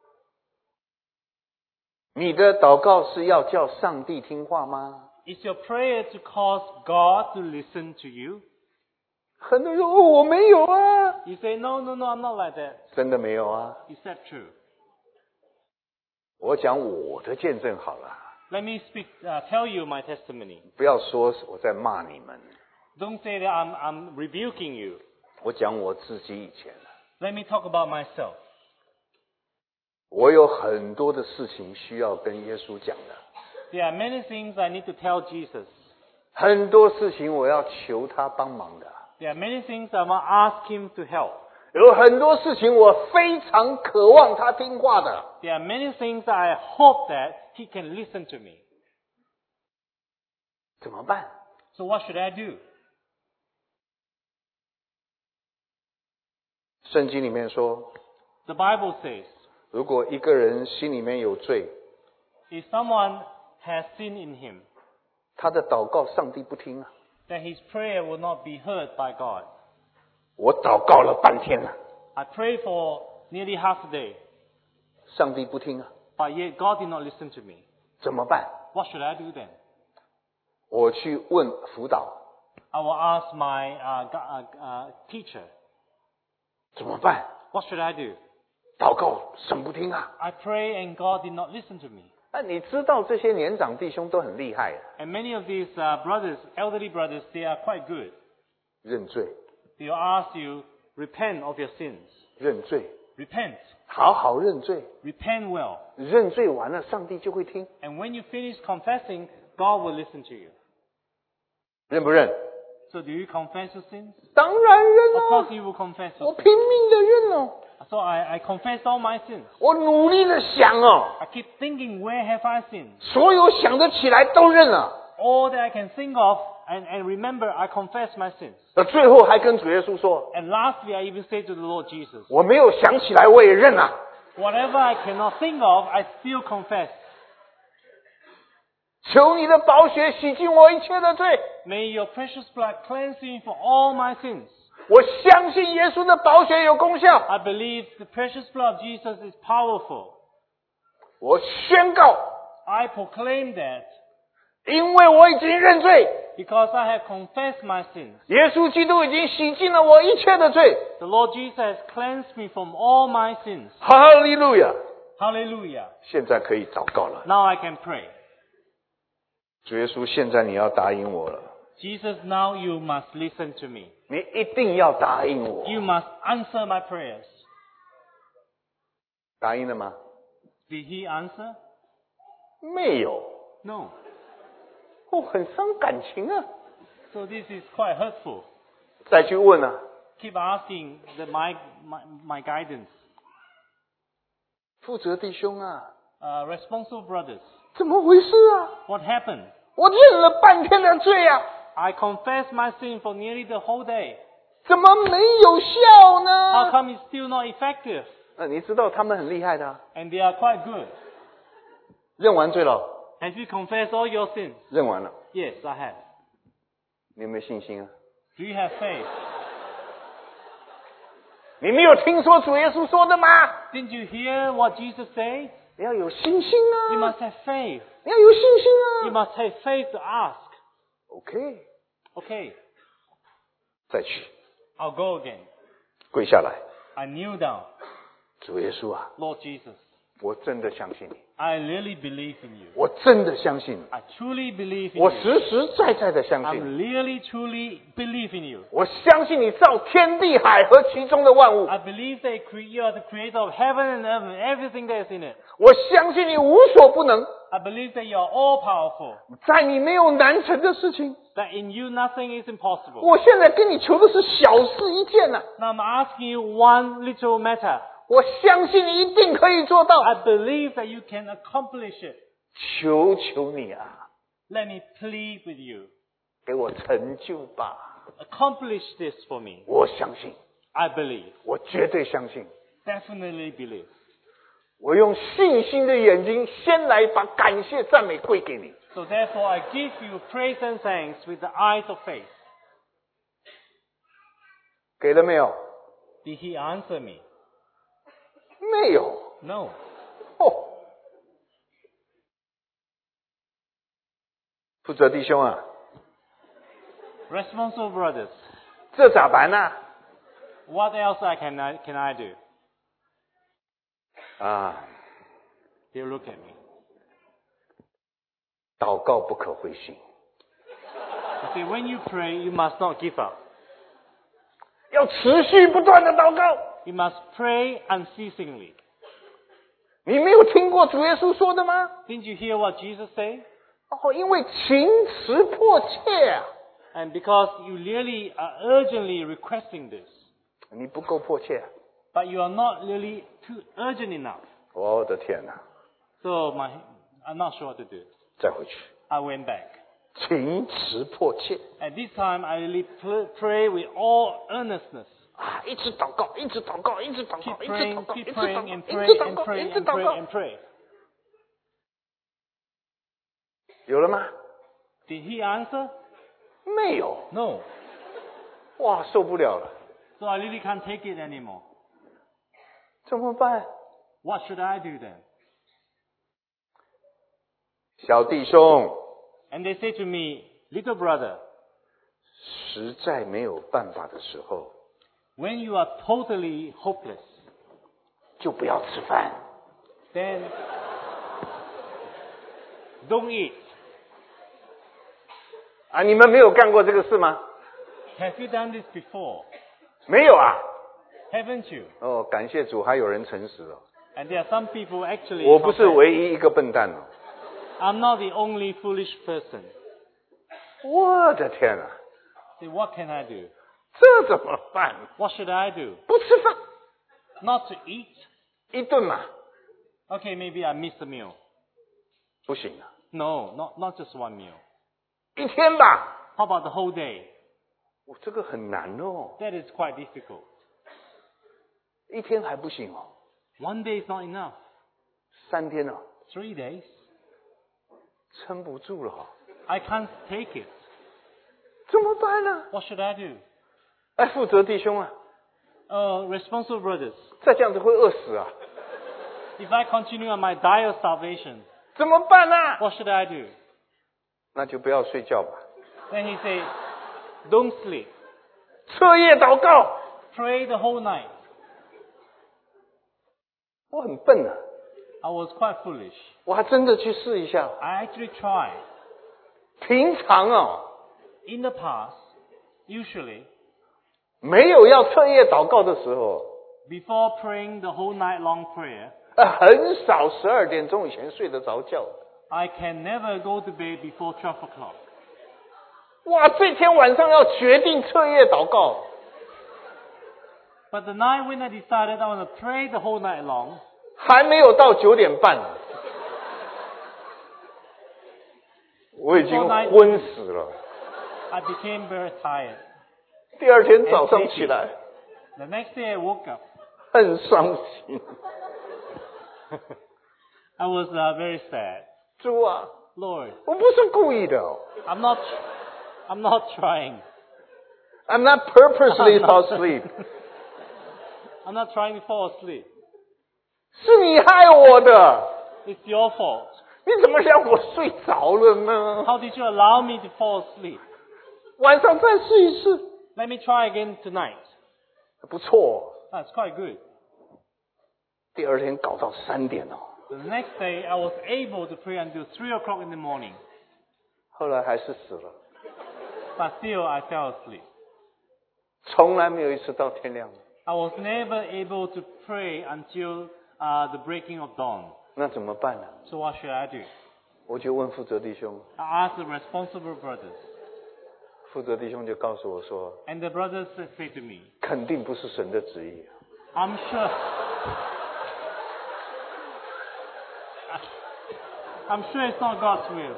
你的祷告是要叫上帝听话吗？ Is your prayer to cause God to listen to you? 很多人说我没有啊， You say, "No, no, no, I'm not like that." 真的没有啊。 Is that true? 我讲我的见证好了， Let me tell you my testimony. 不要说我在骂你们。 Don't say that I'm rebuking you. 我讲我自己以前， Let me talk about myself. 我有很多的事情需要跟耶稣讲的， There are many things I need to tell Jesus. 很多事情我要求他帮忙的， There are many things I want to ask Him to help. 有很多事情我非常渴望他听话的。 There are many things I hope that He can listen to me. 怎么办？ So what should I do? 圣经里面说， The Bible says, 如果一个人心里面有罪， if someone has sin in him, 他的祷告上帝不听啊。 then his prayer will not be heard by God. 我祷告了半天了， I prayed for nearly half a day, 上帝不听啊， but yet God did not listen to me. 怎么办？ What should I do then? 我去问辅导， I will ask my teacher. 怎么办？ What should I do? 祷告神不听啊。 I pray and God did not listen to me. 那你知道这些年长弟兄都很厉害的， And many of these brothers, elderly brothers, they are quite good. 认罪， They will ask you, repent of your sins. 认罪， Repent. 好好认罪， Repent well. 认罪完了，上帝就会听， And when you finish confessing, God will listen to you. 认不认？ So do you confess your sins? 当然认 Of 啊 course，you will confess 我 your sins. 拼命的认哦， So I confess all my sins. 我努力的想哦， I keep thinking, where have I sinned? 所有想得起来都认了。 All that I can think of and remember, I confess my sins. 最后还跟主耶稣说， And lastly, I even say to the Lord Jesus, 我没有想起来，我也认了。 whatever I cannot think of, I still confess. 求你的宝血洗净我一切的罪。 May your precious blood cleanse me from all my sins. 我相信耶稣的宝血有功效。 I believe the precious blood of Jesus is powerful. 我宣告， I proclaim that 因为我已经认罪， because I have confessed my sins. 耶稣基督已经洗净了我一切的罪。 The Lord Jesus has cleansed me from all my sins. 哈利路亚！ Hallelujah. 现在可以祷告了。 Now I can pray. 主耶稣，现在你要答应我了， Jesus, now you must listen to me. 你一定要答应我。 You must answer my prayers. 答应了吗？ Did he answer? 没有。 No. 很伤感情啊！ So this is quite hurtful. 再去问啊， Keep asking my guidance. 负责弟兄啊， Responsible brothers, 怎么回事啊？ what happened? 我认了半天的罪啊， I confessed my sin for nearly the whole day. 怎么没有效 How 呢？ come it's still not effective? 你知道他们很厉害的啊， And they are quite good. 认完罪了， Have you confessed all your sins? 认完了， Yes, I have. 你有没有信心啊？ Do you have faith? 你没有听说主耶稣说的吗？ Didn't you hear what Jesus said? 你要有信心 You 啊！ must have faith. 你要有信心 You 啊 must have faith to ask. ！OK， Okay, 再去 I'll go again. 跪下来， I kneel down. 主耶稣啊， Lord Jesus, 我真的相信你， I really believe in you. 我真的相信你， I truly believe in 我 you. 实实在在的相 I 信你， really, truly believe in you. 我相信你造天地海和其中的万物， I believe that you are the creator of heaven and earth and everything that is in it. 我相信你无所不能， I believe that you are all powerful. 在你没有难成的事情。 That in you nothing is impossible. 我现在跟你求的是小事一件呐、 Now I'm asking you one little matter. 我相信你一定可以做到， I believe that you can accomplish it. 求求你啊， Let me plead with you. 给我成就吧！ Accomplish this for me. 我相信， I believe. 我绝对相信。 Definitely believe. 我用信心的眼睛，先来把感谢赞美归给你。 So therefore I give you praise and thanks with the eyes of faith. 给了没有？ Did he answer me? 没有。 No. 哦，负责弟兄啊， Responsible brothers, 这咋办呢、 what else can I do? 啊， They look at me. 祷告不可灰心， You see, when you pray, you must not give up. 要持续不断的祷告。 You must pray unceasingly. 你没有听过主耶稣说的吗？ Didn't you hear what Jesus said? 哦，因为情辞迫切啊， And because you really are urgently requesting this, 你不够迫切、啊。 but you are not really too urgent enough. 我的天哪！ So I'm not sure what to do. 再回去， I went back. 情辞迫切 At this time, I really pray with all earnestness. 啊，一直祷告，一直祷告，一直祷 Keep 告，一直 praying, 祷告，一 keep 直祷 praying 告， and 一 pray 直祷 and 告， pray 一直 and 祷 pray 告 and。pray. 有了吗？ Did he answer? 没有。 No. 哇，受不了了， So I really can't take it anymore. 怎么办？ What should I do then? 小弟兄， And they say to me, little brother, 实在没有办法的时候， when you are totally hopeless, 就不要吃饭。 then don't eat. 啊，你们没有干过这个事吗？ Have you done this before? 没有啊。 Haven't you? 哦，感谢主，还有人诚实哦。 And there are some people actually. 我不是 confess, 唯一一个笨蛋哦。 I'm not the only foolish person. 我的天啊， Say, what can I do? 这怎么办？ What should I do? 不吃饭， Not to eat? 一顿嘛， Okay, maybe I missed a meal. 不行啊， No, not just one meal. 一天吧。 How about the whole day? 我这个很难哦， That is quite difficult. 一天还不行哦， One day is not enough. 3天哦， 3 days? 撑不住了哦， I can't take it. 怎么办呢？ What should I do? 哎，负责弟兄啊， responsible brothers, 再这样子会饿死啊， if I continue on my diet of salvation, 怎么办呢？ what should I do? 那就不要睡觉吧， Then he said, don't sleep. 彻夜祷告。 Pray the whole night. 我很笨啊， I was quite foolish. 我还真的去试一下。 I actually tried. 平常哦， In the past, usually, 没有要彻夜祷告的时候， before praying the whole night long prayer, 很少12点钟以前睡得着觉。 I can never go to bed before 12 o'clock. 哇，这天晚上要决定彻夜祷告， But the night when I decided I want to pray the whole night long, 还没有到9点半，我已经昏死了。 I became very tired. 第二天早上起来， The next day I woke up. 很伤心。 I was very sad. 主啊， Lord, 我不是故意的哦 I'm not trying. ，I'm not purposely fall asleep， I'm not trying to fall asleep. 是你害我的， It's your fault. 你怎么让我睡着了呢？ How did you allow me to fall asleep? 晚上再试一试， Let me try again tonight. 不错。 That's quite good. 第二天搞到3点哦， The next day I was able to pray until 3 o'clock in the morning. 后来还是死了， But still I fell asleep. 从来没有一次到天亮。 I was never able to pray until the breaking of dawn. 那怎么办呢？ So what should I do? 我就问负责弟兄， I asked the responsible brothers. 负责弟兄就告诉我说， And the brothers said to me, 肯定不是神的旨意。 I'm sure it's not God's will.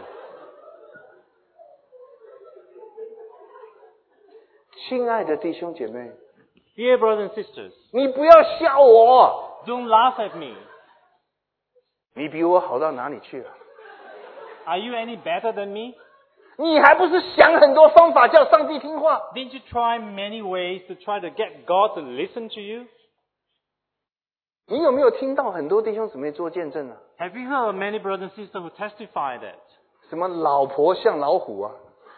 亲爱的弟兄姐妹， Dear brothers and sisters, 你不要笑我， don't laugh at me. 你比我好到哪里去了？ Are you any better than me? 你还不是想很多方法叫上帝听话？ Didn't you try many ways to try to get God to listen to you? 你有没有听到很多弟兄姊妹做见证啊？ Have you heard of many brothers and sisters who testify that 什么老婆像老虎啊？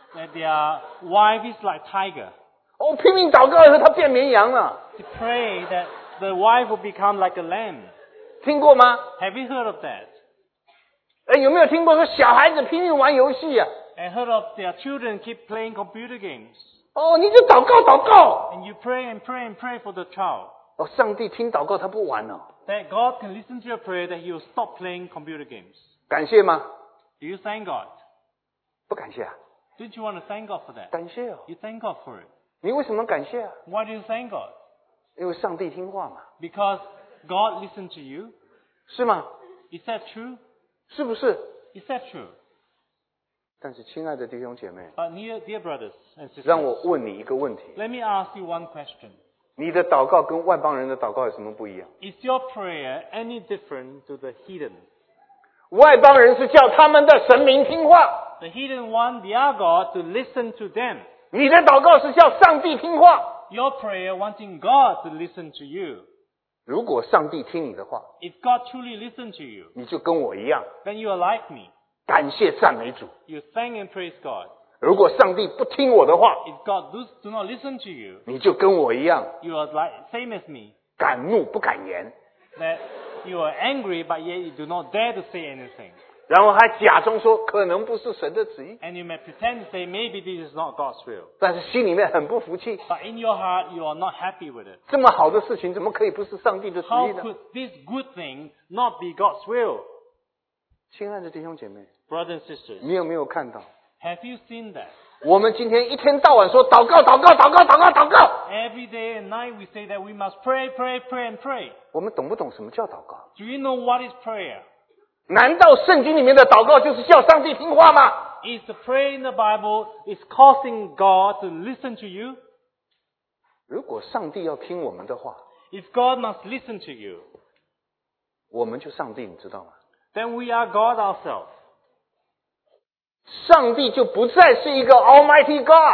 their wife is like tiger? 哦，拼命祷告以后他变绵羊了， To pray that the wife will become like a lamb. 听过吗？ Have you heard of that? 哎，有没有听过说小孩子拼命玩游戏啊？ I heard of their children keep playing computer games. 哦，你就祷告祷告。 And you pray and pray and pray for the child. 哦，上帝听祷告他不玩哦， That God can listen to your prayer, that He will stop playing computer games. 感谢吗？ Do you thank God? 不感谢啊， Don't you want to thank God for that? 感谢哦。 You thank God for it. 你为什么感谢啊？ Why do you thank God? 因为上帝听话嘛， Because God listened to you. 是吗？ Is that true? 是不是？ Is that true? 但是亲爱的弟兄姐妹， But dear brothers and 让 sisters, 我问你一个问题： let me ask you one question. 你的祷告跟外邦人的祷告有什么不一样？ Is your prayer any different to the heathen? 外邦人是叫他们的神明听话， The heathen want their God to listen to them. 你的祷告是叫上帝听话。 Your prayer wanting God to listen to you. 如果上帝听你的话， If God truly listened to you, 你就跟我一样， then you are like me. 感谢赞美主。 You thank and praise God. 如果上帝不听我的话， If God do not listen to you, 你就跟我一样， you are like same as me. 敢怒不敢言， That you are angry, but yet you do not dare to say anything. 然后还假装说可能不是神的旨意， And you may pretend to say maybe this is not God's will. 但是心里面很不服气。 But in your heart, you are not happy with it. 这么好的事情，怎么可以不是上帝的旨 How 意呢？ could this good thing not be God's will? 亲爱的弟兄姐妹， Brothers and sisters, 你有没有看到？ have you seen that? 我们今天一天到晚说祷告，祷告，祷告，祷告，祷告。 Every day and night we say that we must pray, pray, pray and pray. 我们懂不懂什么叫祷告？ Do you know what is prayer? 难道圣经里面的祷告就是叫上帝听话吗？ Is the prayer in the Bible is causing God to listen to you? 如果上帝要听我们的话， If God must listen to you, 我们就上帝，你知道吗？ then we are God ourselves. 上帝就不再是一个 Almighty God，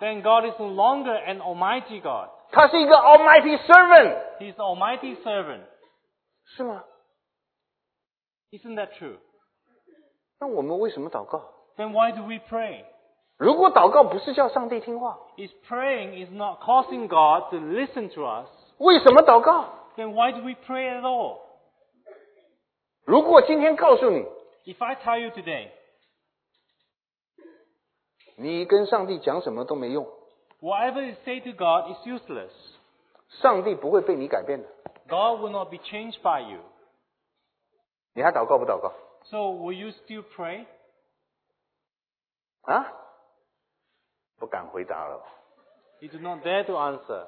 then God is no longer an almighty God. 他是一个 Almighty Servant， He's the almighty servant. 是吗？ Isn't that true? 那我们为什么祷告？ Then why do we pray? 如果祷告不是叫上帝听话， If praying is not causing God to listen to us, 为什么祷告？ then why do we pray at all? 如果今天告诉你， If I tell you today, 你跟上帝讲什么都没用， whatever you say to God is useless. 上帝不会被你改变的， God will not be changed by you. 你还祷告不祷告？ So will you still pray? 啊？不敢回答了。 You do not dare to answer.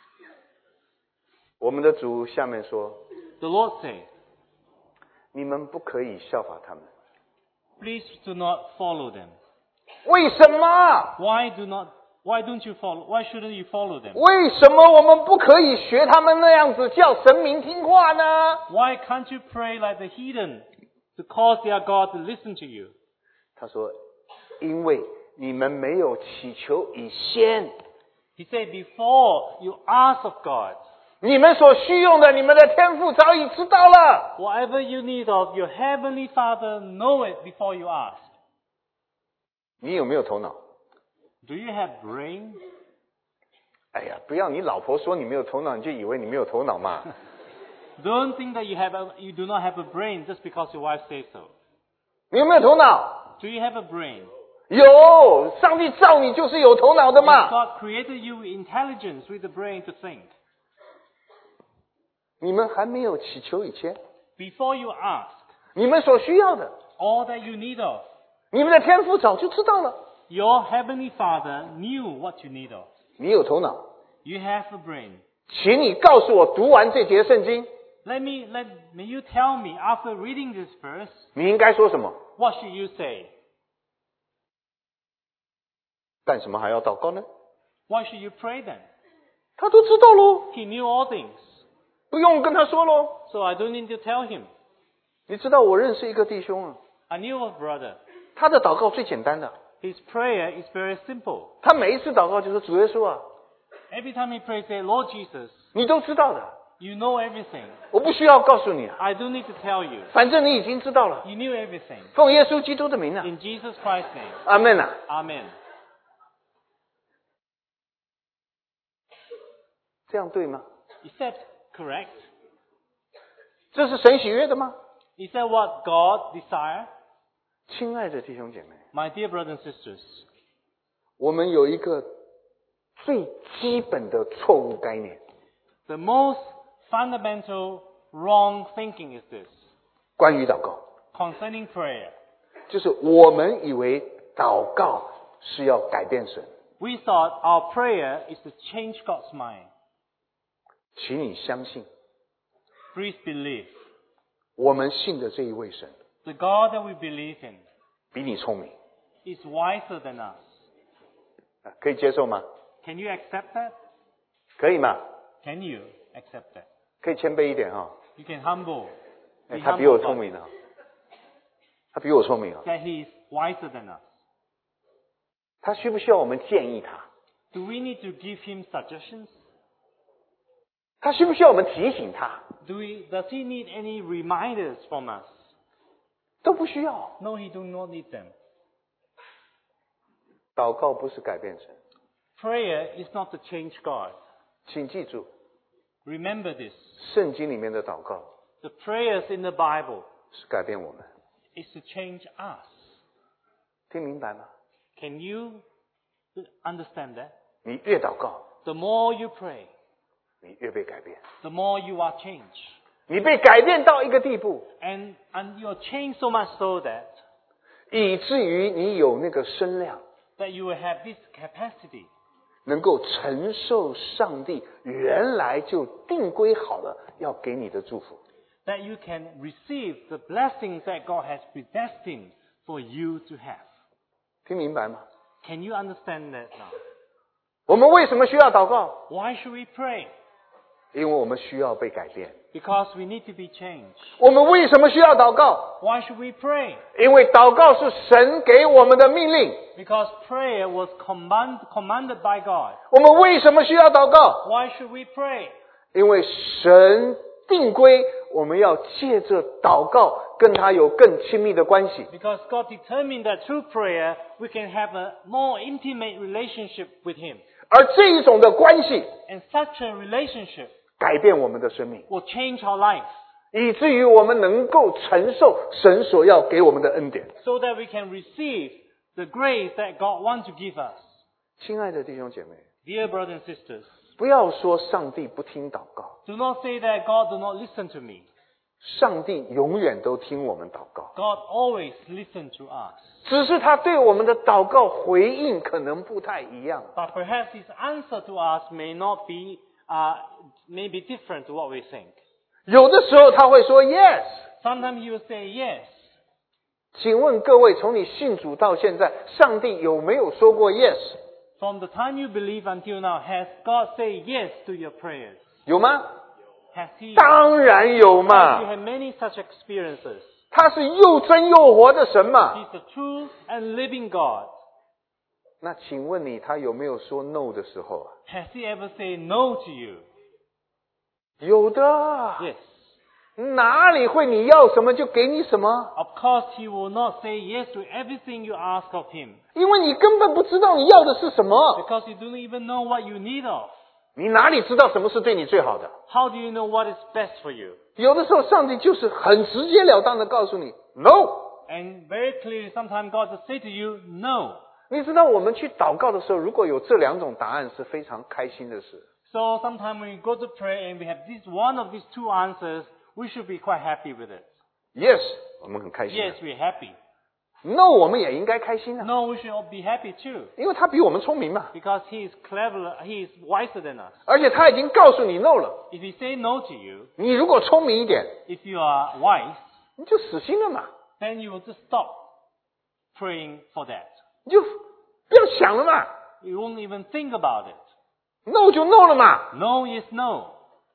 我们的主下面说， The Lord say, 你们不可以效法他们。 please do not follow them. 为什么？ Why don't you follow? Why shouldn't you follow them? 为什么我们不可以学他们那样子叫神明听话呢？ Why can't you pray like the heathen to cause their God to listen to you? 他说，因为你们没有祈求以先， He said, before you ask of God, 你们所需用的，你们的天父早已知道了。 whatever you need of, your heavenly Father know it before you ask. 你有没有头脑？ Do you have brain? 哎呀，不要你老婆说你没有头脑，你就以为你没有头脑嘛。 Don't think that you do not have a brain just because your wife says so. 你有没有头脑？ Do you have a brain? 有，上帝造你就是有头脑的嘛。 God created you with intelligence, with the brain to think. 你们还没有祈求以前， Before you ask, 你们所需要的， all that you need of, 你们的天父早就知道了。 your heavenly Father knew what you need of. 你有头脑， You have a brain. 请你告诉我，读完这节圣经， May you tell me, after reading this verse, 你应该说什么？ what should you say? 干什么还要祷告呢？ Why should you pray then? 他都知道喽， He knew all things, 不用跟他说喽。 so I don't need to tell him. 你知道我认识一个弟兄啊， I knew a brother. 他的祷告最简单的， His prayer is very simple. 他每一次祷告就说：“主耶稣啊， Every time he prays, say, Lord Jesus, 你都知道的， you know everything. 我不需要告诉你啊， I don't need to tell you. 反正你已经知道了。 You knew everything. 奉耶稣基督的名啊， In Jesus Christ's name. 阿门啊！ Amen. 这样对吗？ Is that correct? 这是神喜悦的吗？ Is that what God desires? 亲爱的弟兄姐妹， My dear brothers and sisters, 我们有一个最基本的错误概念， the most fundamental wrong thinking is this, 关于祷告， concerning prayer. 就是我们以为祷告是要改变神。 We thought our prayer is to change God's mind. 请你相信， Please believe. 我们信的这一位神 The God that we believe in 比你聪明， is wiser than us. 可以接受吗？ Can you accept that? 可以吗？ Can you accept that? 可以谦卑一点哈、 You can humble. 哎 Be 他比我 humble 聪 about 明啊，他比我聪明啊， that he is wiser than us. 他需不需要我们建议他？ Do we need to give him suggestions? 他需不需要我们提醒他？ Does he need any reminders from us? 都不需要。 No, he do not need them. 祷告不是改变神， Prayer is not to change God. 请记住， Remember this. 圣经里面的祷告 The prayers in the Bible 是改变我们， is to change us. 听明白吗？ Can you understand that? 你越祷告， The more you pray, 你越被改变。 the more you are changed. 你被改变到一个地步， And you are changed so much so that 以至于你有那个声量， you will have this capacity 能够承受上帝原来就定规好了要给你的祝福。 that you can receive the blessings that God has predestined for you to have. 听明白吗？ Can you understand that now? 我们为什么需要祷告？ Why should we pray? 因为我们需要被改变。 Because we need to be changed. 我们为什么需要祷告？ Why should we pray? 因为祷告是神给我们的命令。 Because prayer was commanded by God. 我们为什么需要祷告？ Why should we pray? 因为神定规，我们要借着祷告跟他有更亲密的关系。 Because God determined that through prayer we can have a more intimate relationship with Him. 而这一种的关系 And such a relationship 改变我们的生命， will change our life 以至于我们能够承受神所要给我们的恩典。 so that we can receive the grace that God wants to give us. 亲爱的弟兄姐妹， Dear brothers and sisters, 不要说上帝不听祷告， do not say that God do not listen to me. 上帝永远都听我们祷告， God always listens to us. 只是他对我们的祷告回应可能不太一样。 But perhaps His answer to us may not be, may be different to what we think. 有的时候他会说 yes。 Sometimes He will say yes. 请问各位，从你信主到现在，上帝有没有说过 yes？ From the time you believe until now, has God said yes to your prayers? 有吗？ Has He? 当然有 You 嘛， have many such experiences. 他是又真又活的神嘛。 He's the true and living God. 那请问你，他有没有说 no 的时候啊？ Has He ever said no to you? 有的。 Yes. 哪里会你要什么就给你什么？ Of course, He will not say yes to everything you ask of Him. 因为你根本不知道你要的是什么， Because you don't even know what you need of. 你哪里知道什么是对你最好的？ How do you know what is best for you? 有的时候，上帝就是很直截了当的告诉你 no。 And very clearly, sometimes God will say to you, no. 你知道我们去祷告的时候，如果有这两种答案，是非常开心的事。 So sometimes when we go to pray and we have this one of these two answers, we should be quite happy with it. Yes， 我们很开心。 Yes, we're happy. No， 我们也应该开心啊， No, we should be happy too. 因为他比我们聪明嘛， Because He is clever, He is wiser than us. 而且他已经告诉你 no 了。 If He say no to you, 你如果聪明一点， if you are wise, 你就死心了嘛， then you will just stop praying for that. 你就不要想了嘛 You won't even think about it. ，no 就 no 了嘛。 No is no.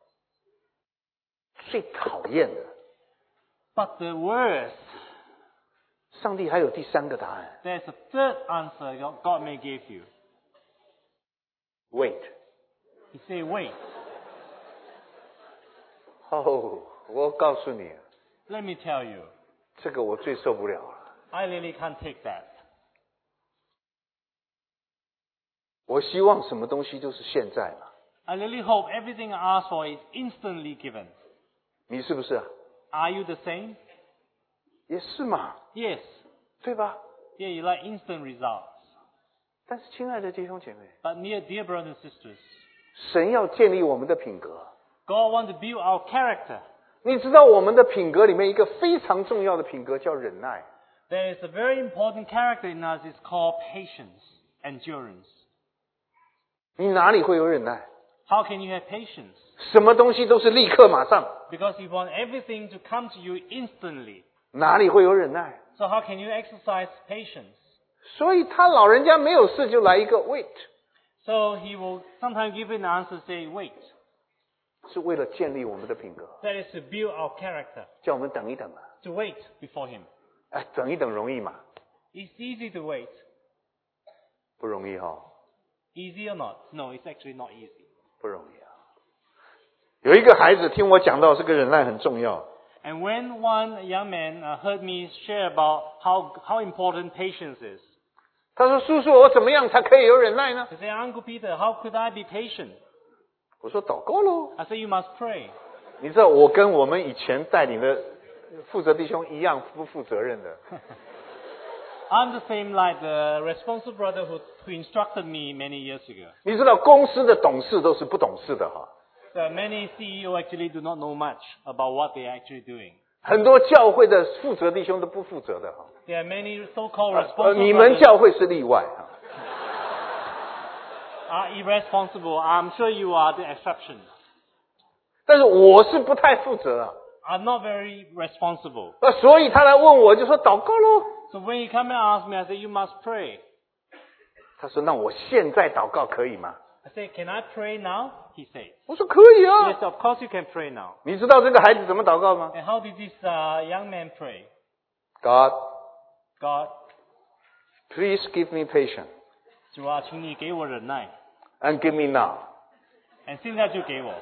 最讨厌的， But the worst, 上帝还有第三个答案 there's a third answer God may give you. ，wait。 He say, wait. 哦，我告诉你， Let me tell you, 这个我最受不了了。 I really can't take that. 我希望什么东西都是现在嘛， I really hope everything I ask for is instantly given. 你是不是啊？ Are you the same? 也是嘛， Yes. 对吧？ Yeah, you like instant results. 但是，亲爱的弟兄姐妹， But dear brothers and sisters, 神要建立我们的品格。 God wants to build our character. 你知道我们的品格里面一个非常重要的品格叫忍耐。 There is a very important character in us. It's called patience, endurance. 你哪里会有忍耐？ How can you have patience? 什么东西都是立刻马上， Because you want everything to come to you instantly. 哪里会有忍耐？ So how can you exercise patience? 所以他老人家没有事就来一个 wait， So he will sometimes give you an answer, say, wait. 是为了建立我们的品格， That is to build our character. 叫我们等一等啊。 To wait before him. 哎，等一等容易嘛？ It's easy to wait. 不容易哈、 Easy or not? No, it's actually not easy. 不容易啊。有一个孩子听我讲到这个忍耐很重要， And when one young man heard me share about how important patience is, 他说：“叔叔，我怎么样才可以有忍耐呢 he said, Uncle Peter, how could I be patient?？” 我说：“祷告喽。 I said, you must pray. ” 你知道我跟我们以前带领的负责弟兄一样不负责任的。 I'm the same like the responsible brother who instructed me many years ago. 你知道公司的董事都是不懂事的哈， So many CEO actually do not know much about what they're actually doing. 很多教会的负责弟兄都不负责的哈。 There are many so-called responsible 你们 brothers 教会是例外哈。 are irresponsible. I'm sure you are the exception. 但是我是不太负责啊， I'm not very responsible. 所以他来问我就说祷告喽。 So when he come and ask me, I say, you must pray. 他说：“那我现在祷告可以吗 I say, can I pray now? He said, 我说可以啊。 yes, of course you can pray now. 你知道这个孩子怎么祷告吗 And how did this young man pray? ？God, God, please give me patience 主啊，请你给我忍耐， and give me now. and 现在就给我。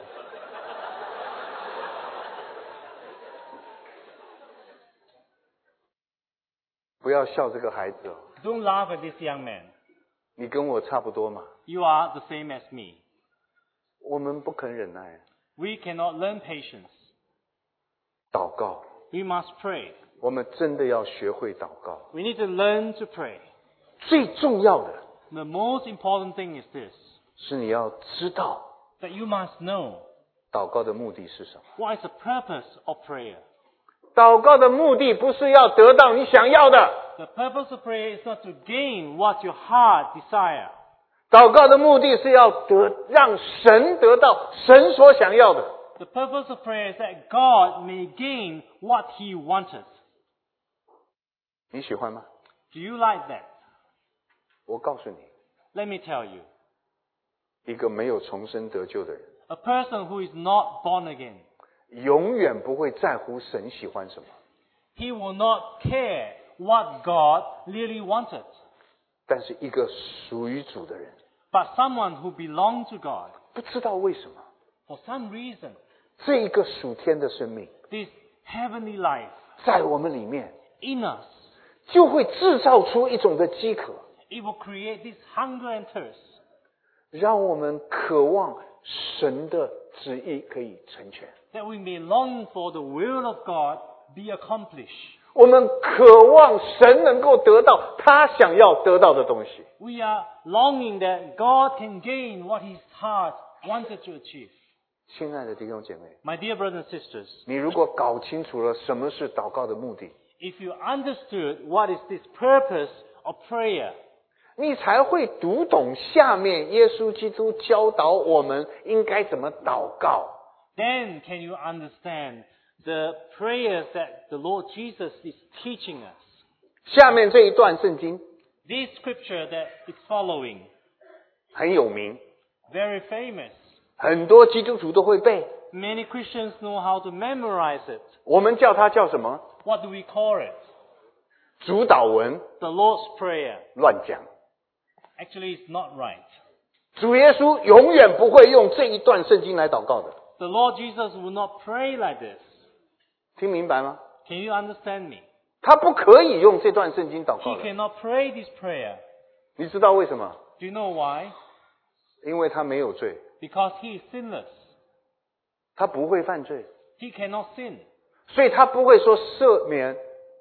不要笑这个孩子哦， Don't laugh at this young man. 你跟我差不多嘛， You are the same as me. 我们不肯忍耐， We cannot learn patience. 祷告， We must pray. 我们真的要学会祷告。 We need to learn to pray. 最重要的 The most important thing is this, 是你要知道 that you must know 祷告的目的是什么。 what is the purpose of prayer. 祷告的目的不是要得到你想要的， The purpose of prayer is not to gain what your heart desire. 祷告的目的是要让神得到神所想要的。 The purpose of prayer is that God may gain what He wanted. 你喜欢吗？ Do you like that? 我告诉你， Let me tell you, 一个没有重生得救的人， a person who is not born again, 永远不会在乎神喜欢什么。 he will not care what God really wanted. 但是一个属于主的人， But someone who belongs to God, 不知道为什么， for some reason, 这一个属天的生命 this heavenly life 在我们里面， in us, 就会制造出一种的饥渴， it will create this hunger and thirst, 让我们渴望神的旨意可以成全。 that we may long for the will of God be accomplished. 我们渴望神能够得到他想要得到的东西。 We are longing that God can gain what His heart wanted to achieve. 亲爱的弟兄姐妹， My dear brothers and sisters, 你如果搞清楚了什么是祷告的目的， if you understood what is this purpose of prayer, 你才会读懂下面耶稣基督教导我们应该怎么祷告。 then can you understand the prayers that the Lord Jesus is teaching us. 下面这一段圣经 This scripture that is following, 很有名， very famous. 很多基督徒都会背。 Many Christians know how to memorize it. 我们叫它叫什么？ What do we call it? 主祷文， The Lord's Prayer. 乱讲。 Actually, it's not right. 主耶稣永远不会用这一段圣经来祷告的， The Lord Jesus will not pray like this. 听明白吗？ Can you understand me? 他不可以用这段圣经祷 He 告的。 cannot pray this prayer. 你知道为什么？ Do you know why? 因为他没有罪， Because he is sinless. 他不会犯罪， He cannot sin. 所以他不会说赦免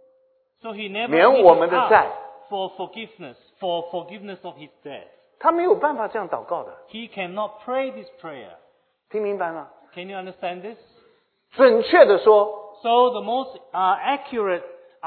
So he never 免 needs 我 to 们的债， ask for forgiveness of his debt. 他没有办法这样祷告的， He cannot pray this prayer. 听明白吗？ Can you understand this? 准确的说， So the most accurate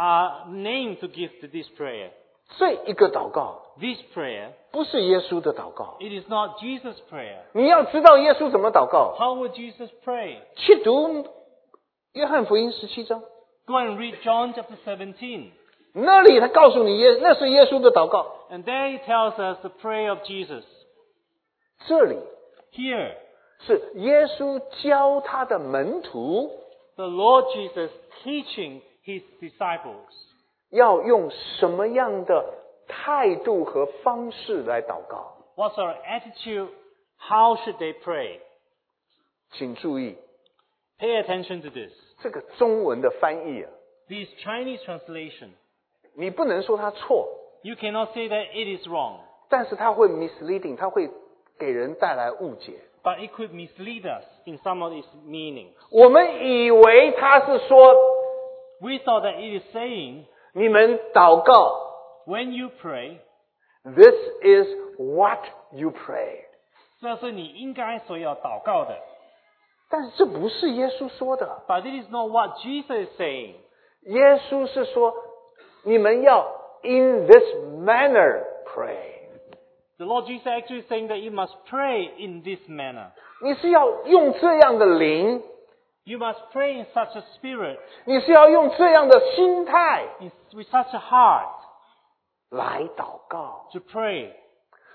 name to give to this prayer, 这一个祷告 this prayer, 不是耶稣的祷告。 it is not Jesus' prayer. 你要知道耶稣怎么祷告， How would Jesus pray? 去读约翰福音17章， Go and read John chapter 17. 那里他告诉你那是耶稣的祷告。 And there he tells us the prayer of Jesus. 这里 Here, 是耶稣教他的门徒 the Lord Jesus teaching his disciples 要用什么样的态度和方式来祷告。 what sort of attitude, how should they pray? 请注意 Pay attention to this. 这个中文的翻译啊， This Chinese translation, 你不能说它错， you cannot say that it is wrong, 但是它会 misleading，它会给人带来误解。 but it could mislead us in some of its meanings. 我们以为他是说 We thought that it is saying, 你们祷告 when you pray, ，This is what you pray。 这是你应该所要祷告的。 但是这不是耶稣说的， But it is not what Jesus is saying. 耶稣是说你们要 in this manner pray。 The Lord Jesus actually is saying that you must pray in this manner. 你是要用这样的灵， You must pray in such a spirit, 你是要用这样的心态 with such a heart 来祷告。 to pray.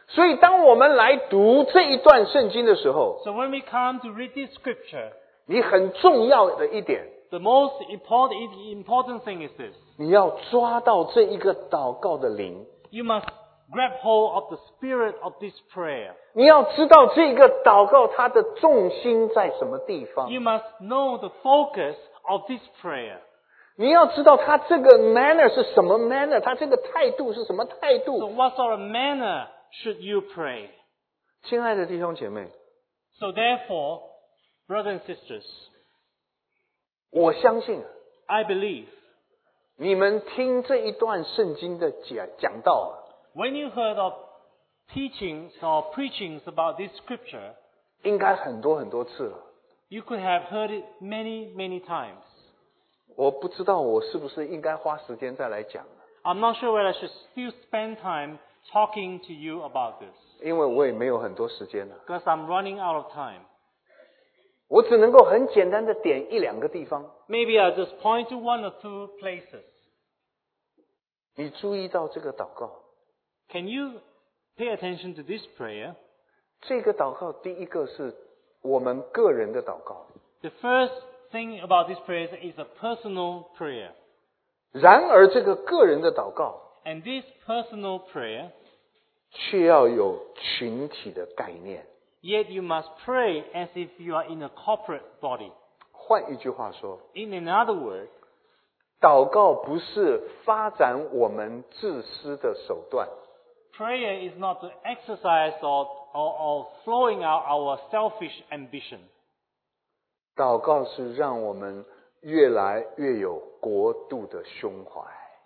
所以当我们来读这一段圣经的时候， So when we come to read this scripture, 你很重要的一点， the most important thing is this. 你要抓到这一个祷告的灵， You must grab hold of the spirit of this prayer. 你要知道这个祷告它的重心在什么地方， You must know the focus of this prayer. 你要知道它这个 manner 是什么 manner， 它这个态度是什么态 So 度。 what sort of manner should you pray? 亲爱的弟兄姐妹， So therefore, brothers and sisters, 我相信 I believe 你们听这一段圣经的讲道， when you heard of teachings or preachings about this scripture, 应该很多次了。 you could have heard it many times. 我不知道我是不是应该花时间再来讲， I'm not sure whether I should still spend time talking to you about this, 因为我也没有很多时间了。 because I'm running out of time. 我只能够很简单的点一两个地方。 Maybe I'll just point to one or two places. 你注意到这个祷告， Can you pay attention to this prayer? 这个祷告第一个是我们个人的祷告， The first thing about this prayer is a personal prayer. 然而这个个人的祷告 And this personal prayer, 却要有群体的概念。 yet you must pray as if you are in a corporate body. 换一句话说， In another word, 祷告不是发展我们自私的手段， prayer is not the exercise or flowing out our selfish ambition. 祷告是让我们越来越有国度的胸怀。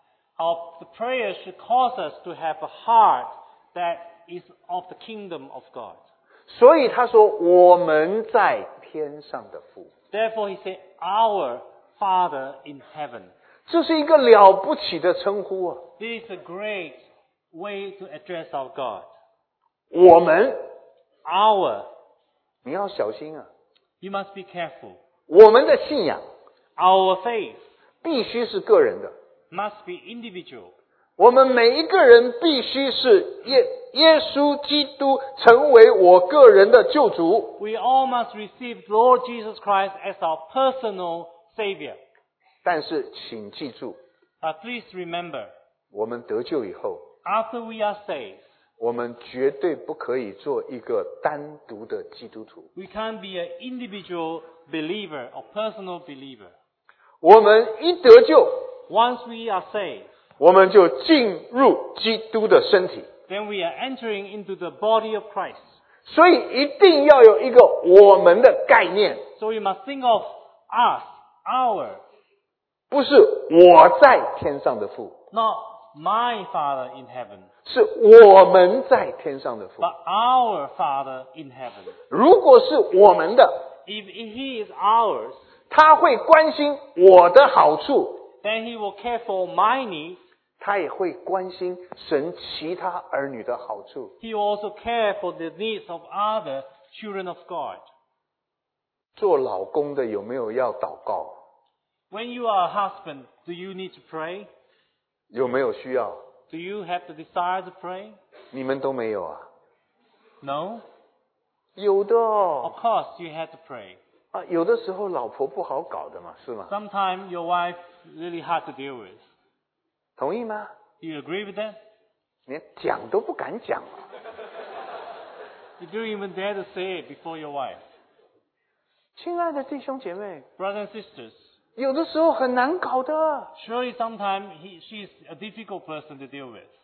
The prayer should cause us to have a heart that is of the kingdom of God. 所以他说我们在天上的父， Therefore he said, Our Father in heaven. 这是一个了不起的称呼啊！ This is a great way to address our God. 我们， Our, 你要小心啊！ you must be careful. 我们的信仰 Our faith 必须是个人的， must be individual. 我们每一个人必须是耶稣基督成为我个人的救主。 We all must receive Lord Jesus Christ as our personal Savior. 但是请记住， Please remember, 我们得救以后， after we are saved, 我们绝对不可以做一个单独的基督徒。 we can't be an individual believer or personal believer. 我们一得救， Once we are saved, 我们就进入基督的身体。 then we are entering into the body of Christ. 所以一定要有一个我们的概念， So we must think of us, our, 不是我在天上的父， not my Father in heaven, 是我们在天上的父。 but our Father in heaven. 如果是我们的， If He is ours, 他会关心我的好处， then He will care for my needs. 他也会关心神其他儿女的好处。 He will also care for the needs of other children of God. 做老公的有没有要祷告？ When you are a husband, do you need to pray? 有没有需要？ Do you have the desire to pray? 你们都没有啊？ No? 有的 Of 哦， course you have to pray. 啊，有的时候老婆不好搞的嘛，是吗？ Sometimes your wife really hard to deal with. 同意吗？ Do you agree with that? 连讲都不敢讲啊。 You don't even dare to say it before your wife. 亲爱的弟兄姐妹， Brothers and sisters, 有的时候很难搞的。 surely sometimes she is a difficult person to deal with.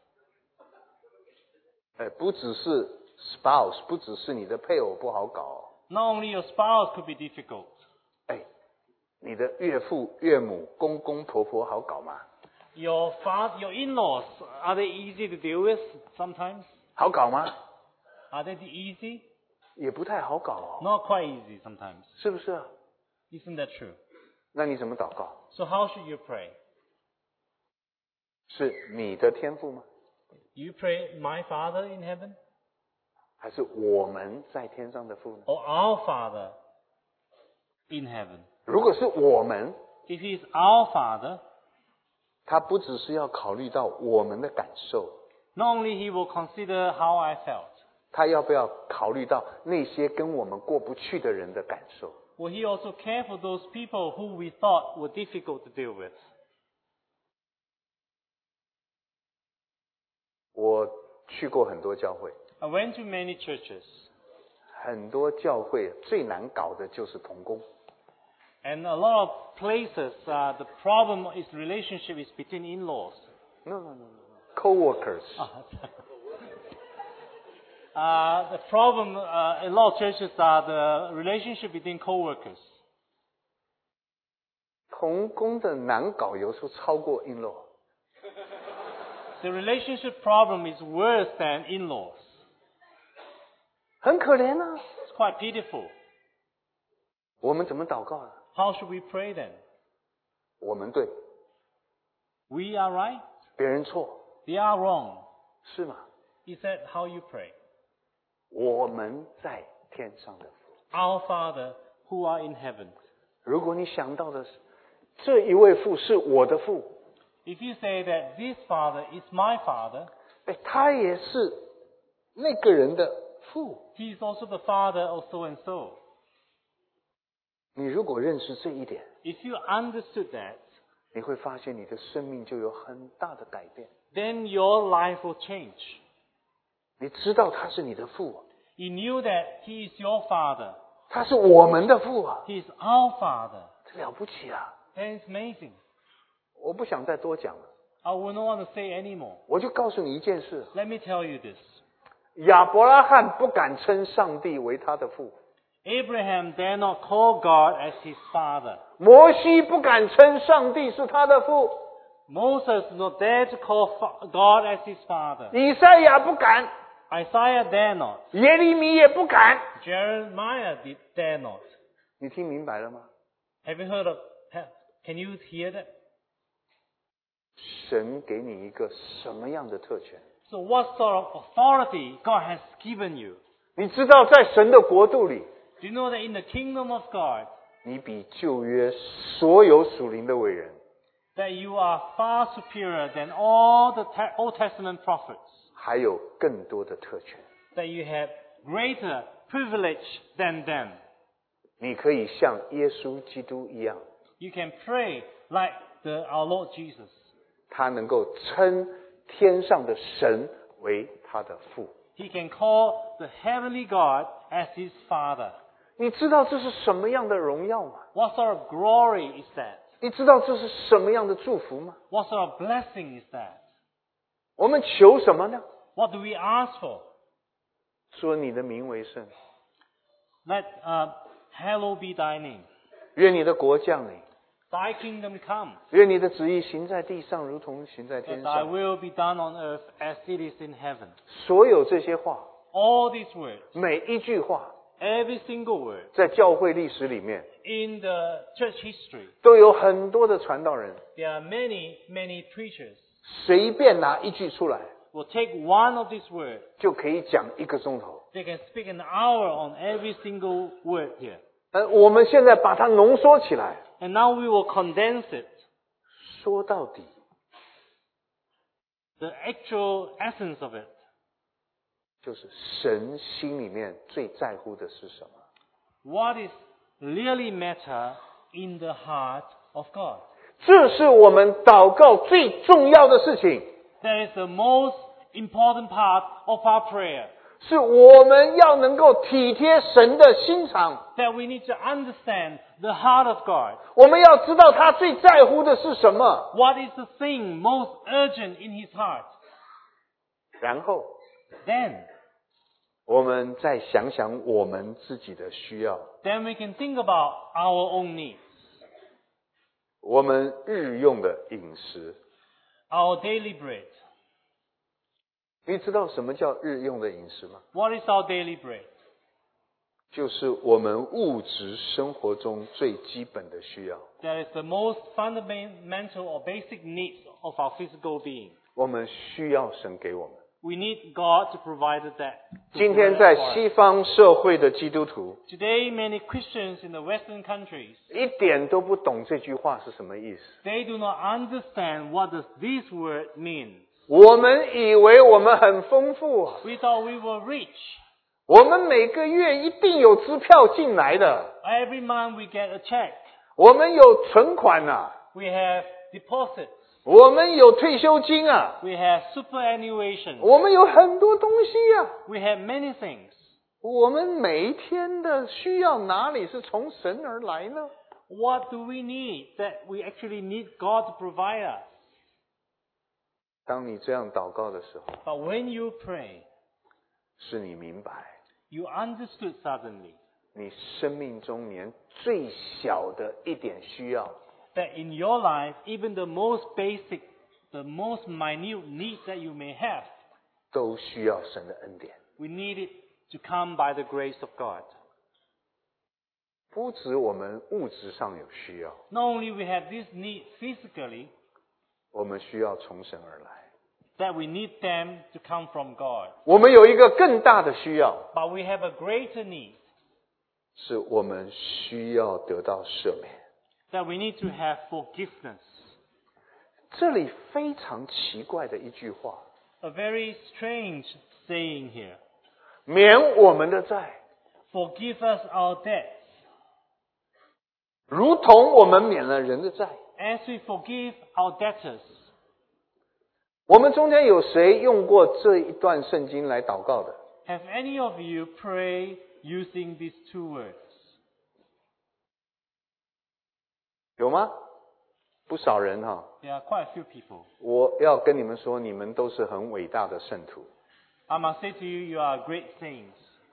不只是 spouse， 不只是你的配偶不好搞哦， Not only your spouse could be difficult. 你的岳父、岳母、公公婆婆好搞吗？ Your in-laws, are they easy to deal with sometimes? 好搞吗？ Are they easy? 也不太好搞哦， Not quite easy sometimes. 是不是啊？ Isn't that true? 那你怎么祷告？ So how should you pray? 是你的天赋吗？ You pray, my Father in heaven? 还是我们在天上的父呢？ Or our Father in heaven? 如果是我们， If He is our Father, 他不只是要考虑到我们的感受， Not only He will consider how I felt, 他要不要考虑到那些跟我们过不去的人的感受？ will He also care for those people who we thought were difficult to deal with? 我去过很多教会， I went to many churches, 很多教会最难搞的就是同工。 and a lot of places, the problem is relationship is between in-laws. No. Co-workers. The problem in a lot of churches are the relationship between co-workers. 同工的难搞有时候超过 in-law。 The relationship problem is worse than in-laws. 很可怜啊。 It's quite pitiful. 我们怎么祷告啊？ How should we pray then? 我们对， We are right, 别人错， they are wrong. 是吗？ Is that how you pray? 我们在天上的父。 Our Father who are in heaven. 如果你想到的是这一位父是我的父， If you say that this Father is my Father, 他也是那个人的父。 He is also the Father of so and so. 你如果认识这一点， If you understood that, 你会发现你的生命就有很大的改变。 then your life will change. 你知道他是你的父， You knew that He is your Father. 他是我们的父啊， He is our Father. 这了不起啊！ That is amazing. 我不想再多讲了， I will not want to say anymore. 我就告诉你一件事： Let me tell you this. 亚伯拉罕不敢称上帝为他的父， Abraham dare not call God as his father. 摩西不敢称上帝是他的父， Moses did not dare to call God as his father. 以赛亚不敢， Isaiah dare not. 耶利米也不敢。 Jeremiah dare not. 你听明白了吗？ Have you heard of? Can you hear that? 神给你一个什么样的特权？ So what sort of authority God has given you? 你知道，在神的国度里， Do you know that in the kingdom of God, 你比旧约所有属灵的伟人 that you are far superior than all the Old Testament prophets, 还有更多的特权。 that you have greater privilege than them. 你可以像耶稣基督一样， You can pray like our Lord Jesus. 他能够称天上的神为他的父。 He can call the heavenly God as his Father. 你知道这是什么样的荣耀吗？ What sort of glory is that? 你知道这是什么样的祝福吗？ What sort of blessing is that? 我们求什么呢？ What do we ask for? 说你的名为圣， Let hallowed be thy name. 愿你的国降临， Thy kingdom come. 愿你的旨意行在地上，如同行在 That 天 thy 上。 will be done on earth as it is in heaven. 所有这些话， All these words, 每一句话， every single word, 在教会历史里面， in the church history, 都有很多的传道人， there are many, many preachers 随便拿一句出来， will take one of these words. 就可以讲1个钟头。 They can speak an hour on every single word here. 我们现在把它浓缩起来， And now we will condense it. 说到底， The actual essence of it. 就是神心里面最在乎的是什么？ What is really matter in the heart of God? 这是我们祷告最重要的事情， That is the most important part of our prayer. 是我们要能够体贴神的心肠， That we need to understand the heart of God. 我们要知道他最在乎的是什么， What is the thing most urgent in His heart? 然后 Then 我们再想想我们自己的需要， we can think about our own needs. 我们日用的饮食。 Our daily bread. 你知道什么叫日用的饮食吗？ What is our daily bread? 就是我们物质生活中最基本的需要。 That is the most fundamental or basic needs of our physical being. 我们需要神给我们。 We need God to provide that. 今天在西方社会的基督徒 Today, many Christians in the Western countries, 一点都不懂这句话是什么意思。 they do not understand what does this word mean. 我们以为我们很丰富啊， We thought we were rich. 我们每个月一定有支票进来的， Every month we get a check. 我们有存款啊， We have deposits. 我们有退休金啊， We have superannuation. 我们有很多东西啊。 We have many things. 我们每一天的需要哪里是从神而来呢？ What do we need that we actually need God to provide us? 当你这样祷告的时候， But when you pray, 是你明白， you understood suddenly 你生命中连最小的一点需要， that in your life, even the most basic, the most minute need that you may have, 都需要神的恩典。 we need it to come by the grace of God. 不止我们物质上有需要， Not only we have this need physically, 我们需要从神而来。 that we need them to come from God, 我们有一个更大的需要， but we have a greater need, 是我们需要得到赦免。 that we need to have forgiveness. 这里非常奇怪的一句话， A very strange saying here. 免我们的债， Forgive us our debts, 如同我们免了人的债。 as we forgive our debtors. 我们中间有谁用过这一段圣经来祷告的？ Have any of you prayed using these two words? 有吗？不少人哈。 There are quite a few people. 我要跟你们说，你们都是很伟大的圣徒。 I must say to you, you are great saints.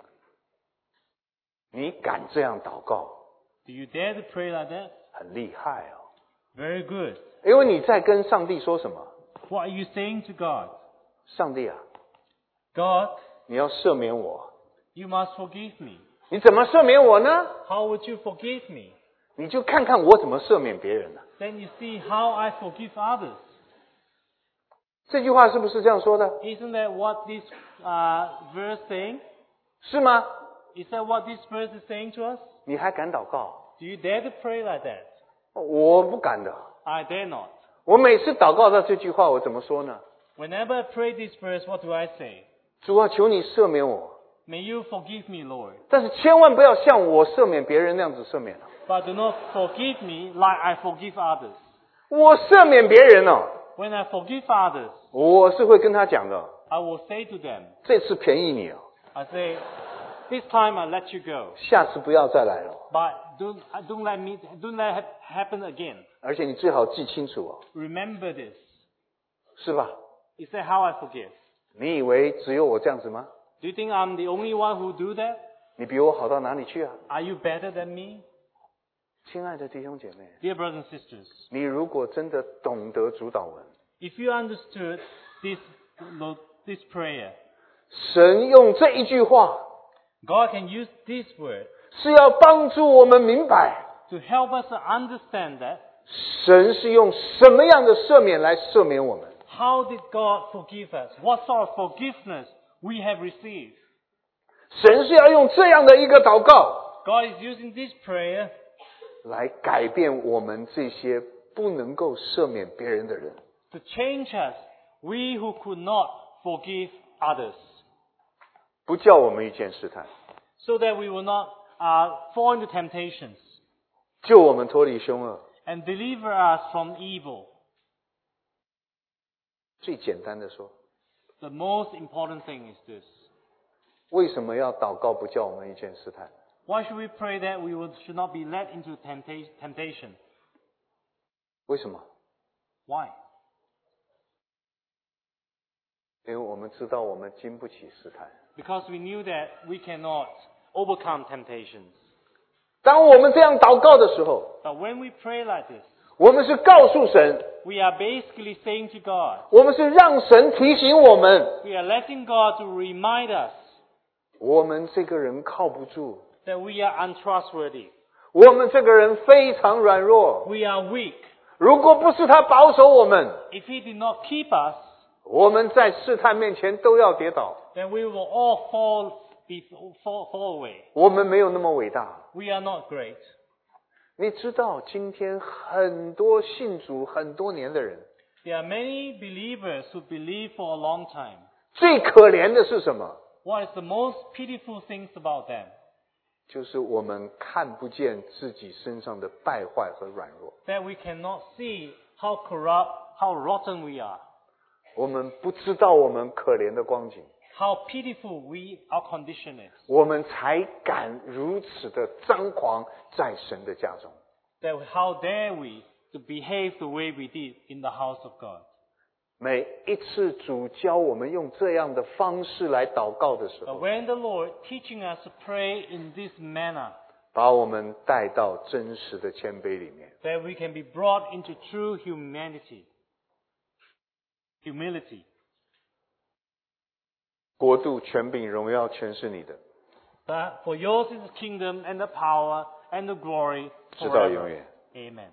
你敢这样祷告， Do you dare to pray like that? 很厉害哦。 Very good. 因为你在跟上帝说什么？ What are you saying to God? 上帝啊， God, 你要赦免我。 you must forgive me. 你怎么赦免我呢？ How would you forgive me? 你就看看我怎么赦免别人了。 Then you see how I forgive others. 这句话是不是这样说的？ Isn't that what this verse saying? 是吗？ Is that what this verse is saying to us? 你还敢祷告？ Do you dare to pray like that? 我不敢的。 I dare not. 我每次祷告到这句话，我怎么说呢？ Whenever I pray this verse, what do I say? 主啊，求你赦免我， May you forgive me, Lord. 但是千万不要像我赦免别人那样子赦免了。 But do not forgive me like I forgive others. 我赦免别人哦， When I forgive others, 我是会跟他讲的， I will say to them, 这次便宜你哦， I say, this time I let you go. 下次不要再来了。 But don't let it happen again. 而且你最好记清楚哦， Remember this. 是吧？ Is that how I forgive? 你以为只有我这样子吗？ Do you think I'm the only one who do that? 你比我好到哪里去啊？ Are you better than me? 亲爱的弟兄姐妹， Dear brothers and sisters, 你如果真的懂得主导文， if you understood this prayer, 神用这一句话 God can use this word 是要帮助我们明白， to help us to understand that. 神是用什么样的赦免来赦免我们。 How did God forgive us? What sort of forgiveness we have received? 神是要用这样的一个祷告 God is using this prayer 来改变我们这些不能够赦免别人的人。 to change us, we who could not forgive others, 不叫我们遇见试探， so that we will not fall into temptations, 救我们脱离凶恶。 and deliver us from evil. 最简单的说， The most important thing is this. 为什么要祷告不叫我们遇见试探？ Why should we pray that we should not be led into temptation? 为什么？ Why? 因为我们知道我们经不起试探。 Because we knew that we cannot overcome temptations. 当我们这样祷告的时候， But when we pray like this, 我们是告诉神， we are basically saying to God, 我们是让神提醒我们， we are letting God to remind us 我们这个人靠不住， that we are untrustworthy. 我们这个人非常软弱。 We are weak. 如果不是他保守我们， If He did not keep us, 我们在试探面前都要跌倒。 then we will all fall away. 我们没有那么伟大。 We are not great. 你知道，今天很多信主很多年的人， There are many believers who believe for a long time. 最可怜的是什么？ What is the most pitiful things about them? 就是我们看不见自己身上的败坏和软弱， That we cannot see how corrupt, how rotten we are. 我们不知道我们可怜的光景， How pitiful our condition is. 我们才敢如此的张狂在神的家中。 That how dare we to behave the way we did in the house of God. 每一次主教我们用这样的方式来祷告的时 But 候， when the Lord teaching us to pray in this manner, 把我们带到真实的谦卑里面， that we can be brought into true humility. 国度、权柄、荣耀全是你的， That for yours is the kingdom and the power and the glory 直到永 forever. 远。 Amen.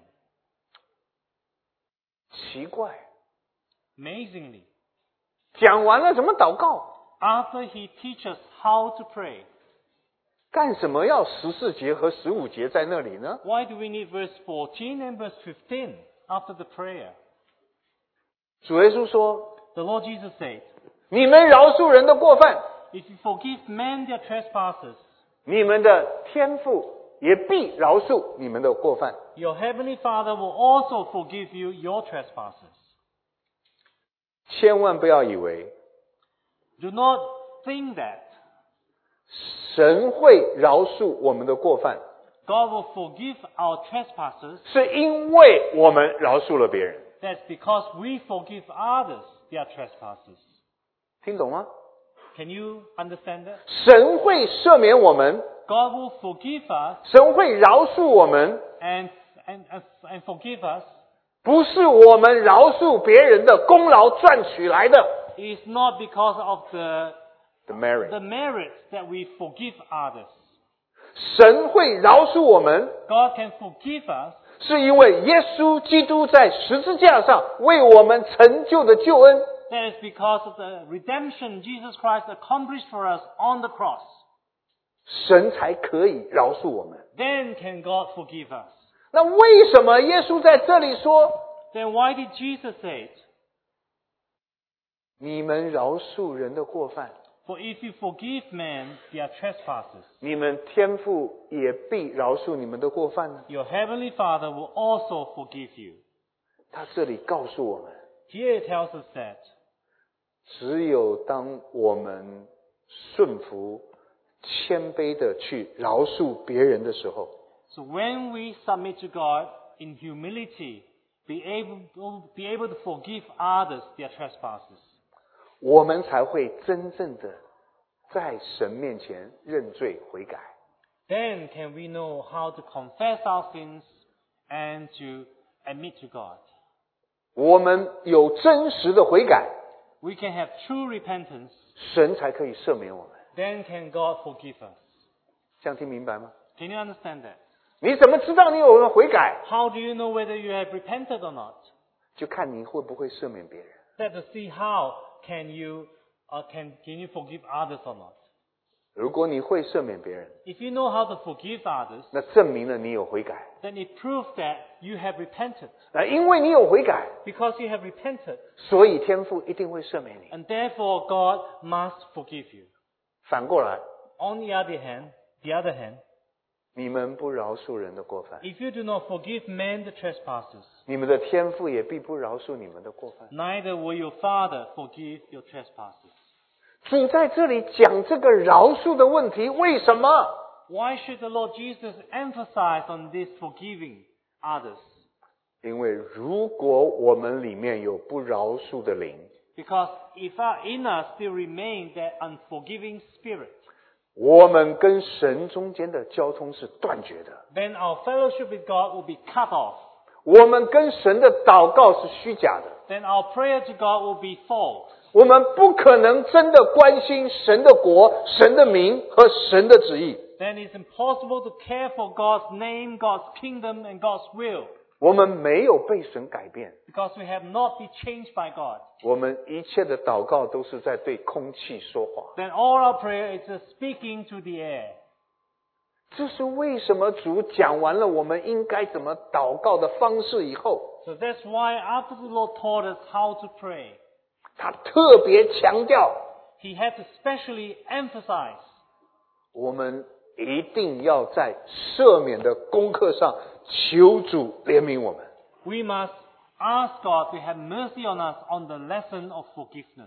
奇怪， Amazingly, 讲完了怎么祷告？ after he teaches how to pray, 干什么要14节和15节在那里呢？ why do we need verse 14 and verse 15 after the prayer? 主耶稣说 The Lord Jesus said, 你们饶恕人的过犯， if you forgive men their trespasses, 你们的天父也必饶恕你们的过犯。 your heavenly Father will also forgive you your trespasses. 千万不要以为 Do not think that 神会饶恕我们的过犯， God will forgive our trespasses. 是因为我们饶恕了别人。 That's because we forgive others their trespasses. 听懂吗？ Can you understand that? 神会赦免我们， God will forgive us 神会饶恕我们， and forgive us. 不是我们饶恕别人的功劳赚取来的。 It is not because of the The merit， merits that we forgive others. 神会饶恕我们， God can forgive us 是因为耶稣基督在十字架上为我们成就的救恩。 That is because of the redemption Jesus Christ accomplished for us on the cross. 神才可以饶恕我们。 Then can God forgive us. 那为什么耶稣在这里说 Then why did Jesus say it? 你们饶恕人的过犯， For if you forgive men their trespasses, 你们天父也必饶恕你们的过犯呢？ your heavenly Father will also forgive you. 他这里告诉我们， Here it tells us that 只有当我们顺服、谦卑的去饶恕别人的时候， so when we submit to God in humility, be able to forgive others their trespasses, 我们才会真正的在神面前认罪悔改。 then can we know how to confess our sins and to admit to God. 我们有真实的悔改， We can have true repentance, 神才可以赦免我们。 then can God forgive us. 这样听明白吗？ Can you understand that? 你怎么知道你有没有悔改？ How do you know whether you have repented or not? 就看你会不会赦免别人。 That to see how can you forgive others or not. 如果你会赦免别人， If you know how to forgive others, 那证明了你有悔改。 then it proves that you have repented. 那因为你有悔改， Because you have repented, 所以天父一定会赦免你。 and therefore God must forgive you. 反过来， On the other hand, 你们不饶恕人的过犯， if you do not forgive men the trespasses, 你们的天父也必不饶恕你们的过犯。 neither will your Father forgive your trespasses. 主在这里讲这个饶恕的问题，为什么？ Why should the Lord Jesus emphasize on this forgiving others? 因为如果我们里面有不饶恕的灵， Because if in us still remain that unforgiving spirit, 我们跟神中间的交通是断绝的， then our fellowship with God will be cut off. 我们跟神的祷告是虚假的， Then our prayer to God will be false. 我们不可能真的关心神的国、神的名和神的旨意。 Then it's impossible to care for God's name, God's kingdom, and God's will. 我们没有被神改变， Because we have not been changed by God. 我们一切的祷告都是在对空气说话。 Then all our prayer is just speaking to the air. 这是为什么主讲完了我们应该怎么祷告的方式以后， So that's why after the Lord taught us how to pray, 他特别强调， He had to specially emphasize 我们一定要在赦免的功课上求主怜悯我们。 we must ask God to have mercy on us on the lesson of forgiveness.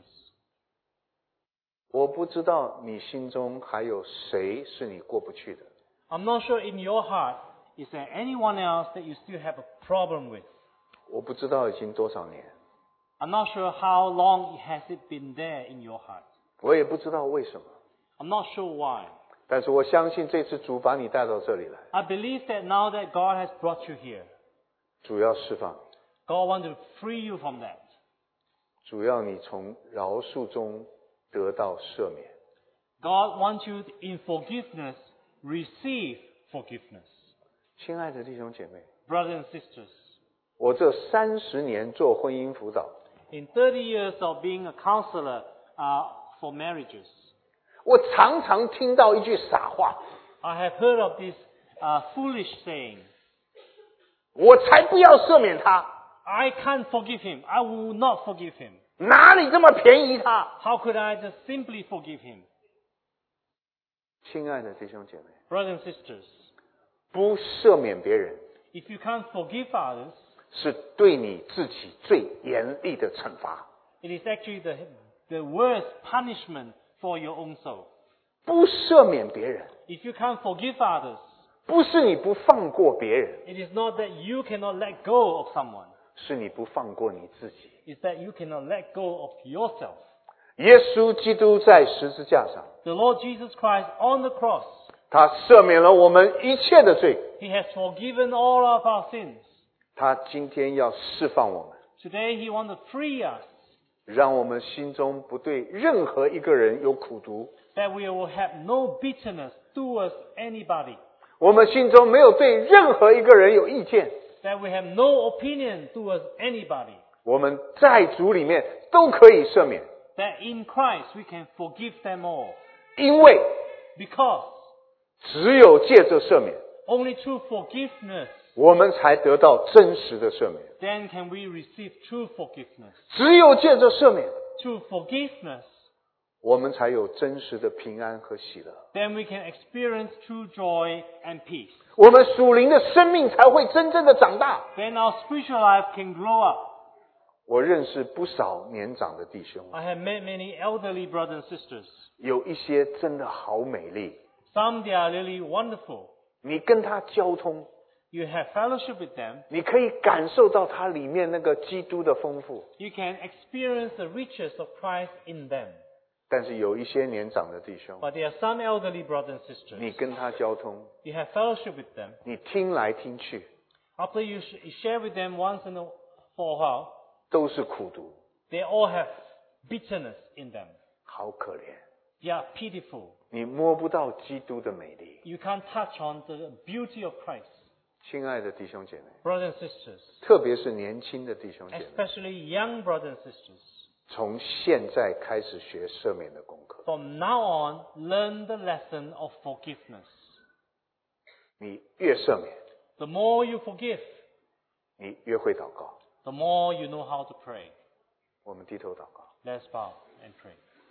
我不知道你心中还有谁是你过不去的， I'm not sure in your heart, is there anyone else that you still have a problem with? 我不知道已经多少年， I'm not sure how long has it been there in your heart. 我也不知道为什么， I'm not sure why. 但是我相信这次主把你带到这里来， I believe that now that God has brought you here, 主要释放， God wants to free you from that. 主要你从饶恕中得到赦免。 God wants you in forgiveness, receive forgiveness. 亲爱的弟兄姐妹， Brothers and sisters, 我这30年做婚姻辅导， in 30 years of being a counselor for marriages, 我常常听到一句傻话， I have heard of this foolish saying, 我才不要赦免他， I can't forgive him. I will not forgive him. 哪里这么便宜他？ How could I just simply forgive him? 亲爱的弟兄姐妹， Brothers and sisters, 不赦免别人， if you can't forgive others, 是对你自己最严厉的惩罚。 it is actually the worst punishment for your own soul. 不赦免别人， If you can't forgive others, 不是你不放过别人， it is not that you cannot let go of someone. 是你不放过你自己。 It's that you cannot let go of yourself. 耶稣基督在十字架上， The Lord Jesus Christ on the cross, 他赦免了我们一切的罪， He has forgiven all of our sins. 他今天要释放我们， Today He wants to free us, 让我们心中不对任何一个人有苦毒， that we will have no bitterness towards anybody, 我们心中没有对任何一个人有意见， that we have no opinion towards anybody, 我们在主里面都可以赦免， that in Christ we can forgive them all. 因为 Because 只有借着赦免， only through forgiveness, 我们才得到真实的赦免。 then can we receive true forgiveness. 只有借着赦免， Through forgiveness, 我们才有真实的平安和喜乐， then we can experience true joy and peace. 我们属灵的生命才会真正的长大。 Then our spiritual life can grow up. 我认识不少年长的弟兄， I have met many elderly brothers and sisters. 有一些真的好美丽， Some they are really wonderful. 你跟他交通， You have fellowship with them. 你可以感受到他里面那个基督的丰富。 You can experience the riches of Christ in them. 但是有一些年长的弟兄， But there are some elderly brothers and 你 sisters. 跟他交通， You have fellowship with them. 你听来听去 After you share with them once for a while, 都是苦毒， they all have bitterness in them. 好可怜。 They are pitiful. 你摸不到基督的美丽。 You can't touch on the beauty of Christ. 亲爱的弟兄姐妹， Brothers and sisters, 特别是年轻的弟兄姐妹， especially young brothers and sisters, 从现在开始学赦免的功课。 from now on, learn the lesson of forgiveness. 你越赦免， The more you forgive, 你越会祷告。 the more you know how to pray. 我们低头祷告。 Let's bow and pray.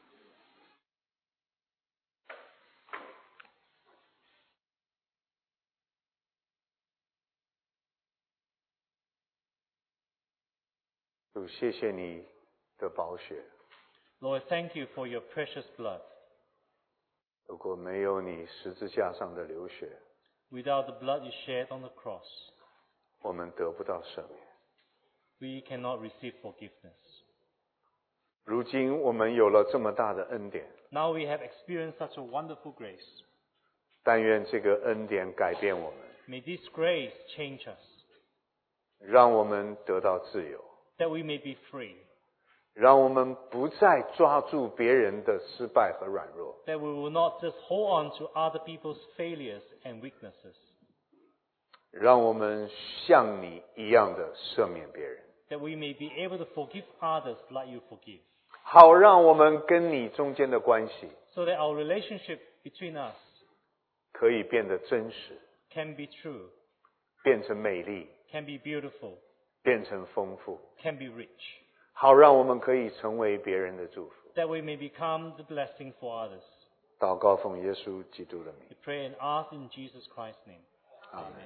主，谢谢你的宝血。 Lord, thank you for your precious blood. 如果没有你十字架上的流血， Without the blood you shed on the cross, 我们得不到赦免。 we cannot receive forgiveness. 如今我们有了这么大的恩典， Now we have experienced such a wonderful grace. 但愿这个恩典改变我们， May this grace change us, 让我们得到自由， that we may be free, 让我们不再抓住别人的失败和软弱， that we will not just hold on to other people's failures and weaknesses, 让我们像你一样的赦免别人， that we may be able to forgive others like you forgive, 好让我们跟你中间的关系 so that our relationship between us 可以变得真实， can be true, 变成美丽， can be beautiful, 变成丰富， can be rich, 好让我们可以成为别人的祝福。 that we may become the blessing for others. 祷告奉耶稣基督的名， We pray and ask in Jesus Christ's name. 阿门。